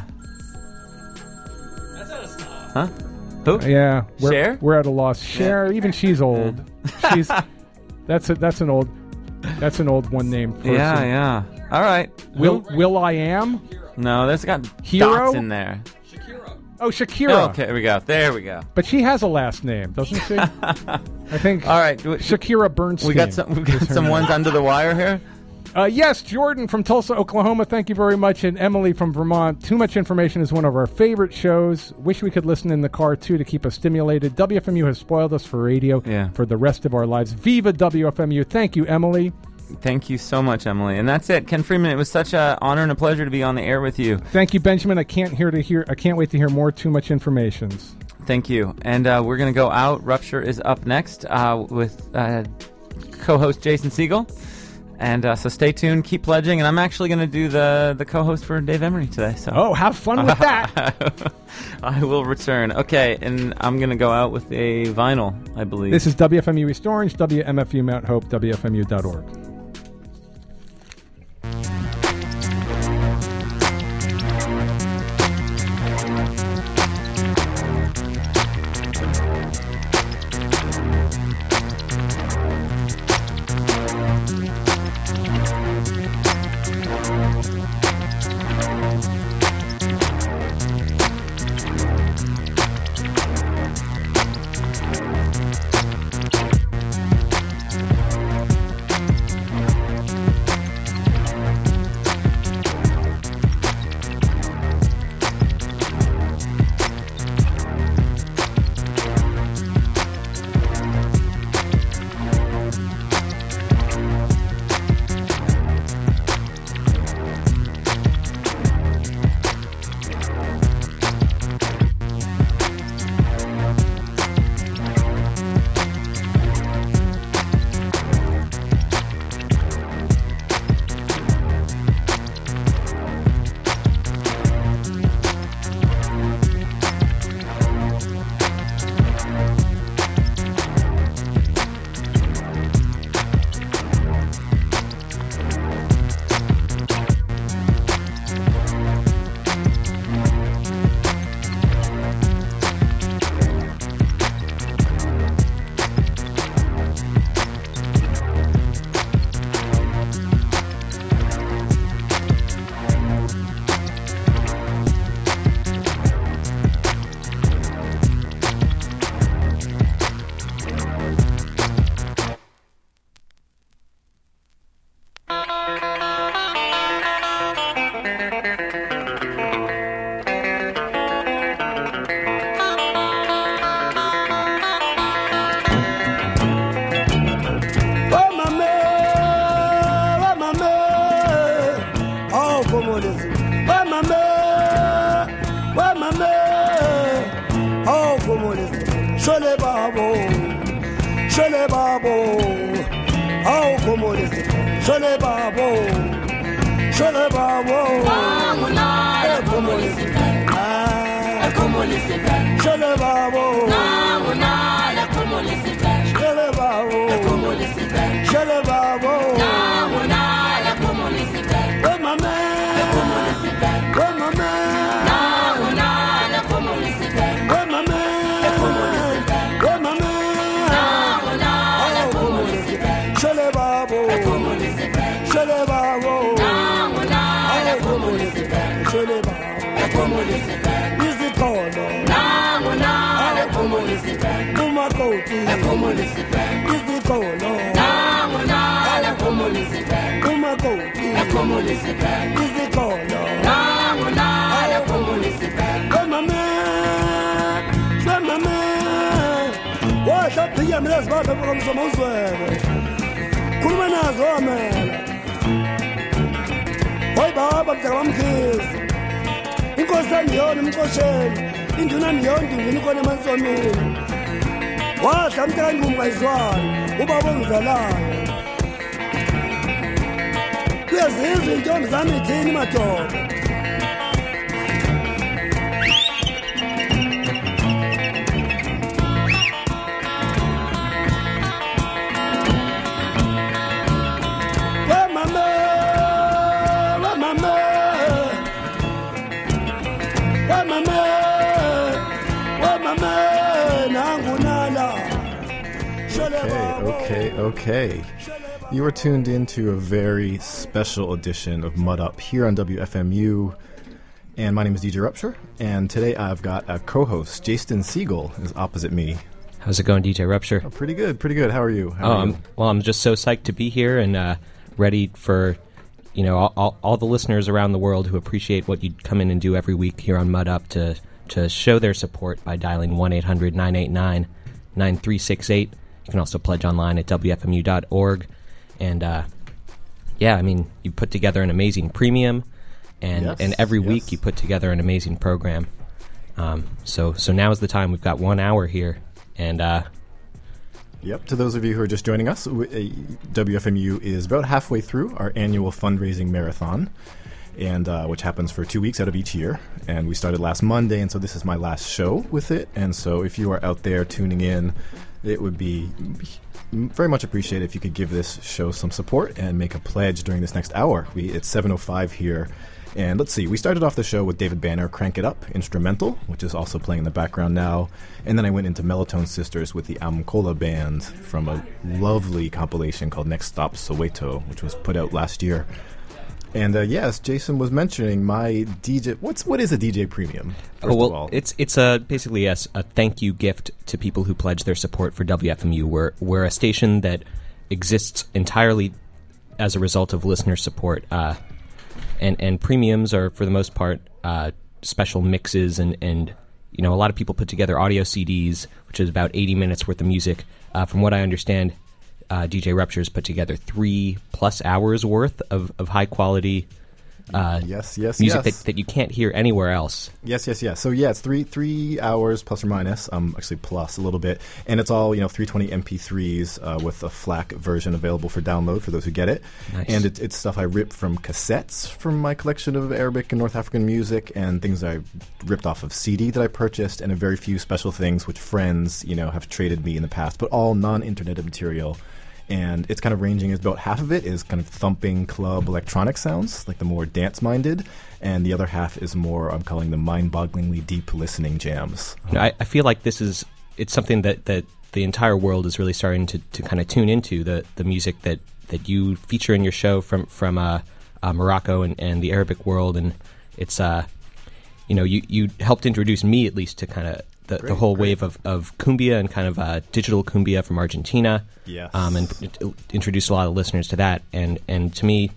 Speaker 4: Huh? Who?
Speaker 5: Yeah, we're,
Speaker 4: Cher?
Speaker 5: we're at a loss. Cher, even she's old. She's that's a, that's an old that's an old one named person.
Speaker 4: Yeah, yeah. All right.
Speaker 5: Will
Speaker 4: Who?
Speaker 5: Will I Am?
Speaker 4: No, there's got
Speaker 5: Hero?
Speaker 4: dots in there.
Speaker 5: Oh, Shakira.
Speaker 4: Okay, there we go. There we go.
Speaker 5: But she has a last name, doesn't she? I think.
Speaker 4: All right. do we-
Speaker 5: Shakira Bernstein.
Speaker 4: We got some. We got
Speaker 5: is her
Speaker 4: some
Speaker 5: name.
Speaker 4: ones under the wire here.
Speaker 5: Uh, yes, Jordan from Tulsa, Oklahoma. Thank you very much, and Emily from Vermont. Too Much Information is one of our favorite shows. Wish we could listen in the car too to keep us stimulated. W F M U has spoiled us for radio
Speaker 4: Yeah.
Speaker 5: for the rest of our lives. Viva W F M U! Thank you, Emily.
Speaker 4: Thank you so much, Emily. And that's it, Ken Freeman. It was such an honor and a pleasure to be on the air with you.
Speaker 5: Thank you, Benjamin. I can't hear to hear. I can't wait to hear more Too Much Informations.
Speaker 4: Thank you. And uh, we're going to go out. Rupture is up next uh, with uh, co-host Jason Siegel. And uh, so stay tuned, keep pledging, and I'm actually going to do the, the co-host for Dave Emery today. So
Speaker 5: Oh, have fun with that.
Speaker 4: I will return. Okay, and I'm going to go out with a vinyl, I believe.
Speaker 5: This is W F M U East Orange, W M F U Mount Hope, W F M U dot org.
Speaker 6: Shele babo, how come on is it? Shele babo, shele babo,
Speaker 7: Namuna, como is it? Como is it?
Speaker 6: shele babo,
Speaker 7: Namuna, como is it?
Speaker 6: shele babo,
Speaker 7: Como is it?
Speaker 6: shele babo.
Speaker 7: Namuna, como is it?
Speaker 6: Where my man?
Speaker 7: Como is it?
Speaker 6: Where my man?
Speaker 7: Namuna, como is it?
Speaker 6: Where my man?
Speaker 7: Como is it?
Speaker 6: Where my man?
Speaker 7: Namuna, como is it?
Speaker 6: Shele babo,
Speaker 7: Como is it?
Speaker 6: shele babo,
Speaker 7: Namuna, como is it?
Speaker 6: shele babo.
Speaker 7: Como is it?
Speaker 6: Is it called?
Speaker 7: Namuna, como is it?
Speaker 6: Umakoti.
Speaker 7: Como is it?
Speaker 6: Is it called?
Speaker 7: Namuna, como is it?
Speaker 6: Umakoti.
Speaker 7: Como is it?
Speaker 6: Is it called?
Speaker 7: Namuna, como is it?
Speaker 6: Where my man? Where my man? What up the yam let's back from some elsewhere. Kulmanazo amela. Hoy baba mtakamkhizi. Inkosi yami umqosheni. Induna miyona ingini khona emansomini. Wadla mntana ngumkayizwana. Ubaba ongizalayo. Uyazizwa intombi zami ithini madoda. Where my man? Where my man? Where my man? Where my man? Nangunala.
Speaker 8: Okay, okay, okay. You are tuned into a very special edition of Mud Up here on W F M U. And my name is D J Rupture. And today I've got a co-host, Jason Siegel, is opposite me.
Speaker 9: How's it going, D J Rupture?
Speaker 8: Oh, pretty good, pretty good. How are you? How
Speaker 9: oh,
Speaker 8: are you?
Speaker 9: I'm, well, I'm just so psyched to be here and uh, ready for, you know, all, all, all the listeners around the world who appreciate what you come in and do every week here on Mud Up to, to show their support by dialing one eight hundred nine eight nine nine three six eight. You can also pledge online at W F M U dot org. And, uh, yeah, I mean, you put together an amazing premium, and,
Speaker 8: Yes,
Speaker 9: and every
Speaker 8: yes.
Speaker 9: week you put together an amazing program. Um, so so now is the time. We've got one hour here, and uh,
Speaker 8: Yep, to those of you who are just joining us, w- uh, W F M U is about halfway through our annual fundraising marathon, and uh, which happens for two weeks out of each year. And we started last Monday, and so this is my last show with it. And so if you are out there tuning in, it would be very much appreciated if you could give this show some support and make a pledge during this next hour. We It's seven oh five here. And let's see, we started off the show with David Banner, Crank It Up, instrumental, which is also playing in the background now. And then I went into Melotone Sisters with the Amkola Band from a lovely compilation called Next Stop Soweto, which was put out last year. And uh, yes, Jason was mentioning my D J. What's what is a D J premium? First
Speaker 9: oh, well,
Speaker 8: of all,
Speaker 9: it's it's a basically a, s- a thank you gift to people who pledge their support for W F M U. We're we're a station that exists entirely as a result of listener support, uh, and and premiums are for the most part uh, special mixes, and and you know a lot of people put together audio C Ds, which is about eighty minutes worth of music. Uh, from what I understand, Uh, D J Rupture's put together three plus hours worth of, of high quality uh,
Speaker 8: yes, yes,
Speaker 9: music
Speaker 8: yes.
Speaker 9: that, that you can't hear anywhere else.
Speaker 8: Yes, yes, yes. So yeah, it's three three hours plus or minus. Um, actually plus a little bit, and it's all you know three twenty M P threes uh, with a FLAC version available for download for those who get it.
Speaker 9: Nice.
Speaker 8: And it, it's stuff I ripped from cassettes from my collection of Arabic and North African music, and things I ripped off of C D that I purchased, and a very few special things which friends you know have traded me in the past, but all non-internet material. And it's kind of ranging as about half of it is kind of thumping club electronic sounds, like the more dance-minded, and the other half is more, I'm calling them mind-bogglingly deep listening jams.
Speaker 9: You know, I, I feel like this is it's something that, that the entire world is really starting to, to kind of tune into, the, the music that, that you feature in your show from from uh, uh, Morocco and, and the Arabic world, and it's uh, you know you, you helped introduce me at least to kind of the,
Speaker 8: Great,
Speaker 9: the whole
Speaker 8: great.
Speaker 9: wave of, of cumbia and kind of uh, digital cumbia from Argentina.
Speaker 8: Yes.
Speaker 9: Um, and it, it introduced a lot of listeners to that, and, and to me,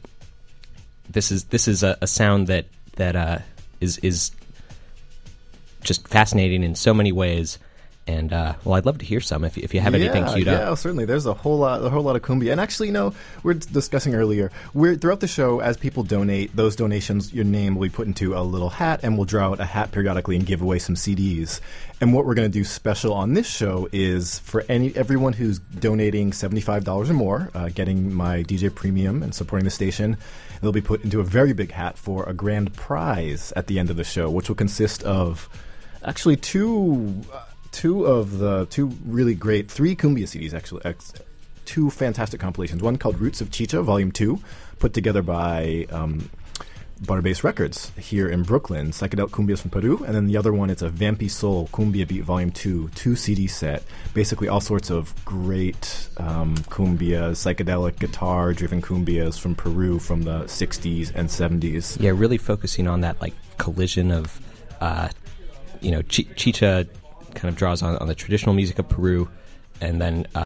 Speaker 9: this is this is a, a sound that that uh, is is just fascinating in so many ways, And uh, well, I'd love to hear some if if you have anything
Speaker 8: yeah,
Speaker 9: queued
Speaker 8: yeah,
Speaker 9: up.
Speaker 8: Yeah, certainly. There's a whole lot, a whole lot of cumbia. And actually, you know, we're discussing earlier. We're throughout the show, as people donate, those donations, your name will be put into a little hat, and we'll draw out a hat periodically and give away some C Ds. And what we're going to do special on this show is for any everyone who's donating seventy-five dollars or more, uh, getting my D J Premium and supporting the station, they'll be put into a very big hat for a grand prize at the end of the show, which will consist of actually two. Uh, Two of the two really great, three cumbia C Ds, actually, ex, two fantastic compilations. One called Roots of Chicha, Volume two, put together by um, Butterbase Records here in Brooklyn, Psychedelic Cumbias from Peru. And then the other one, it's a Vampy Soul Cumbia Beat Volume two, two C D set. Basically all sorts of great um, cumbias, psychedelic guitar-driven cumbias from Peru from the sixties and seventies.
Speaker 9: Yeah, really focusing on that like collision of, uh, you know, chi- chicha kind of draws on, on the traditional music of Peru, and then uh,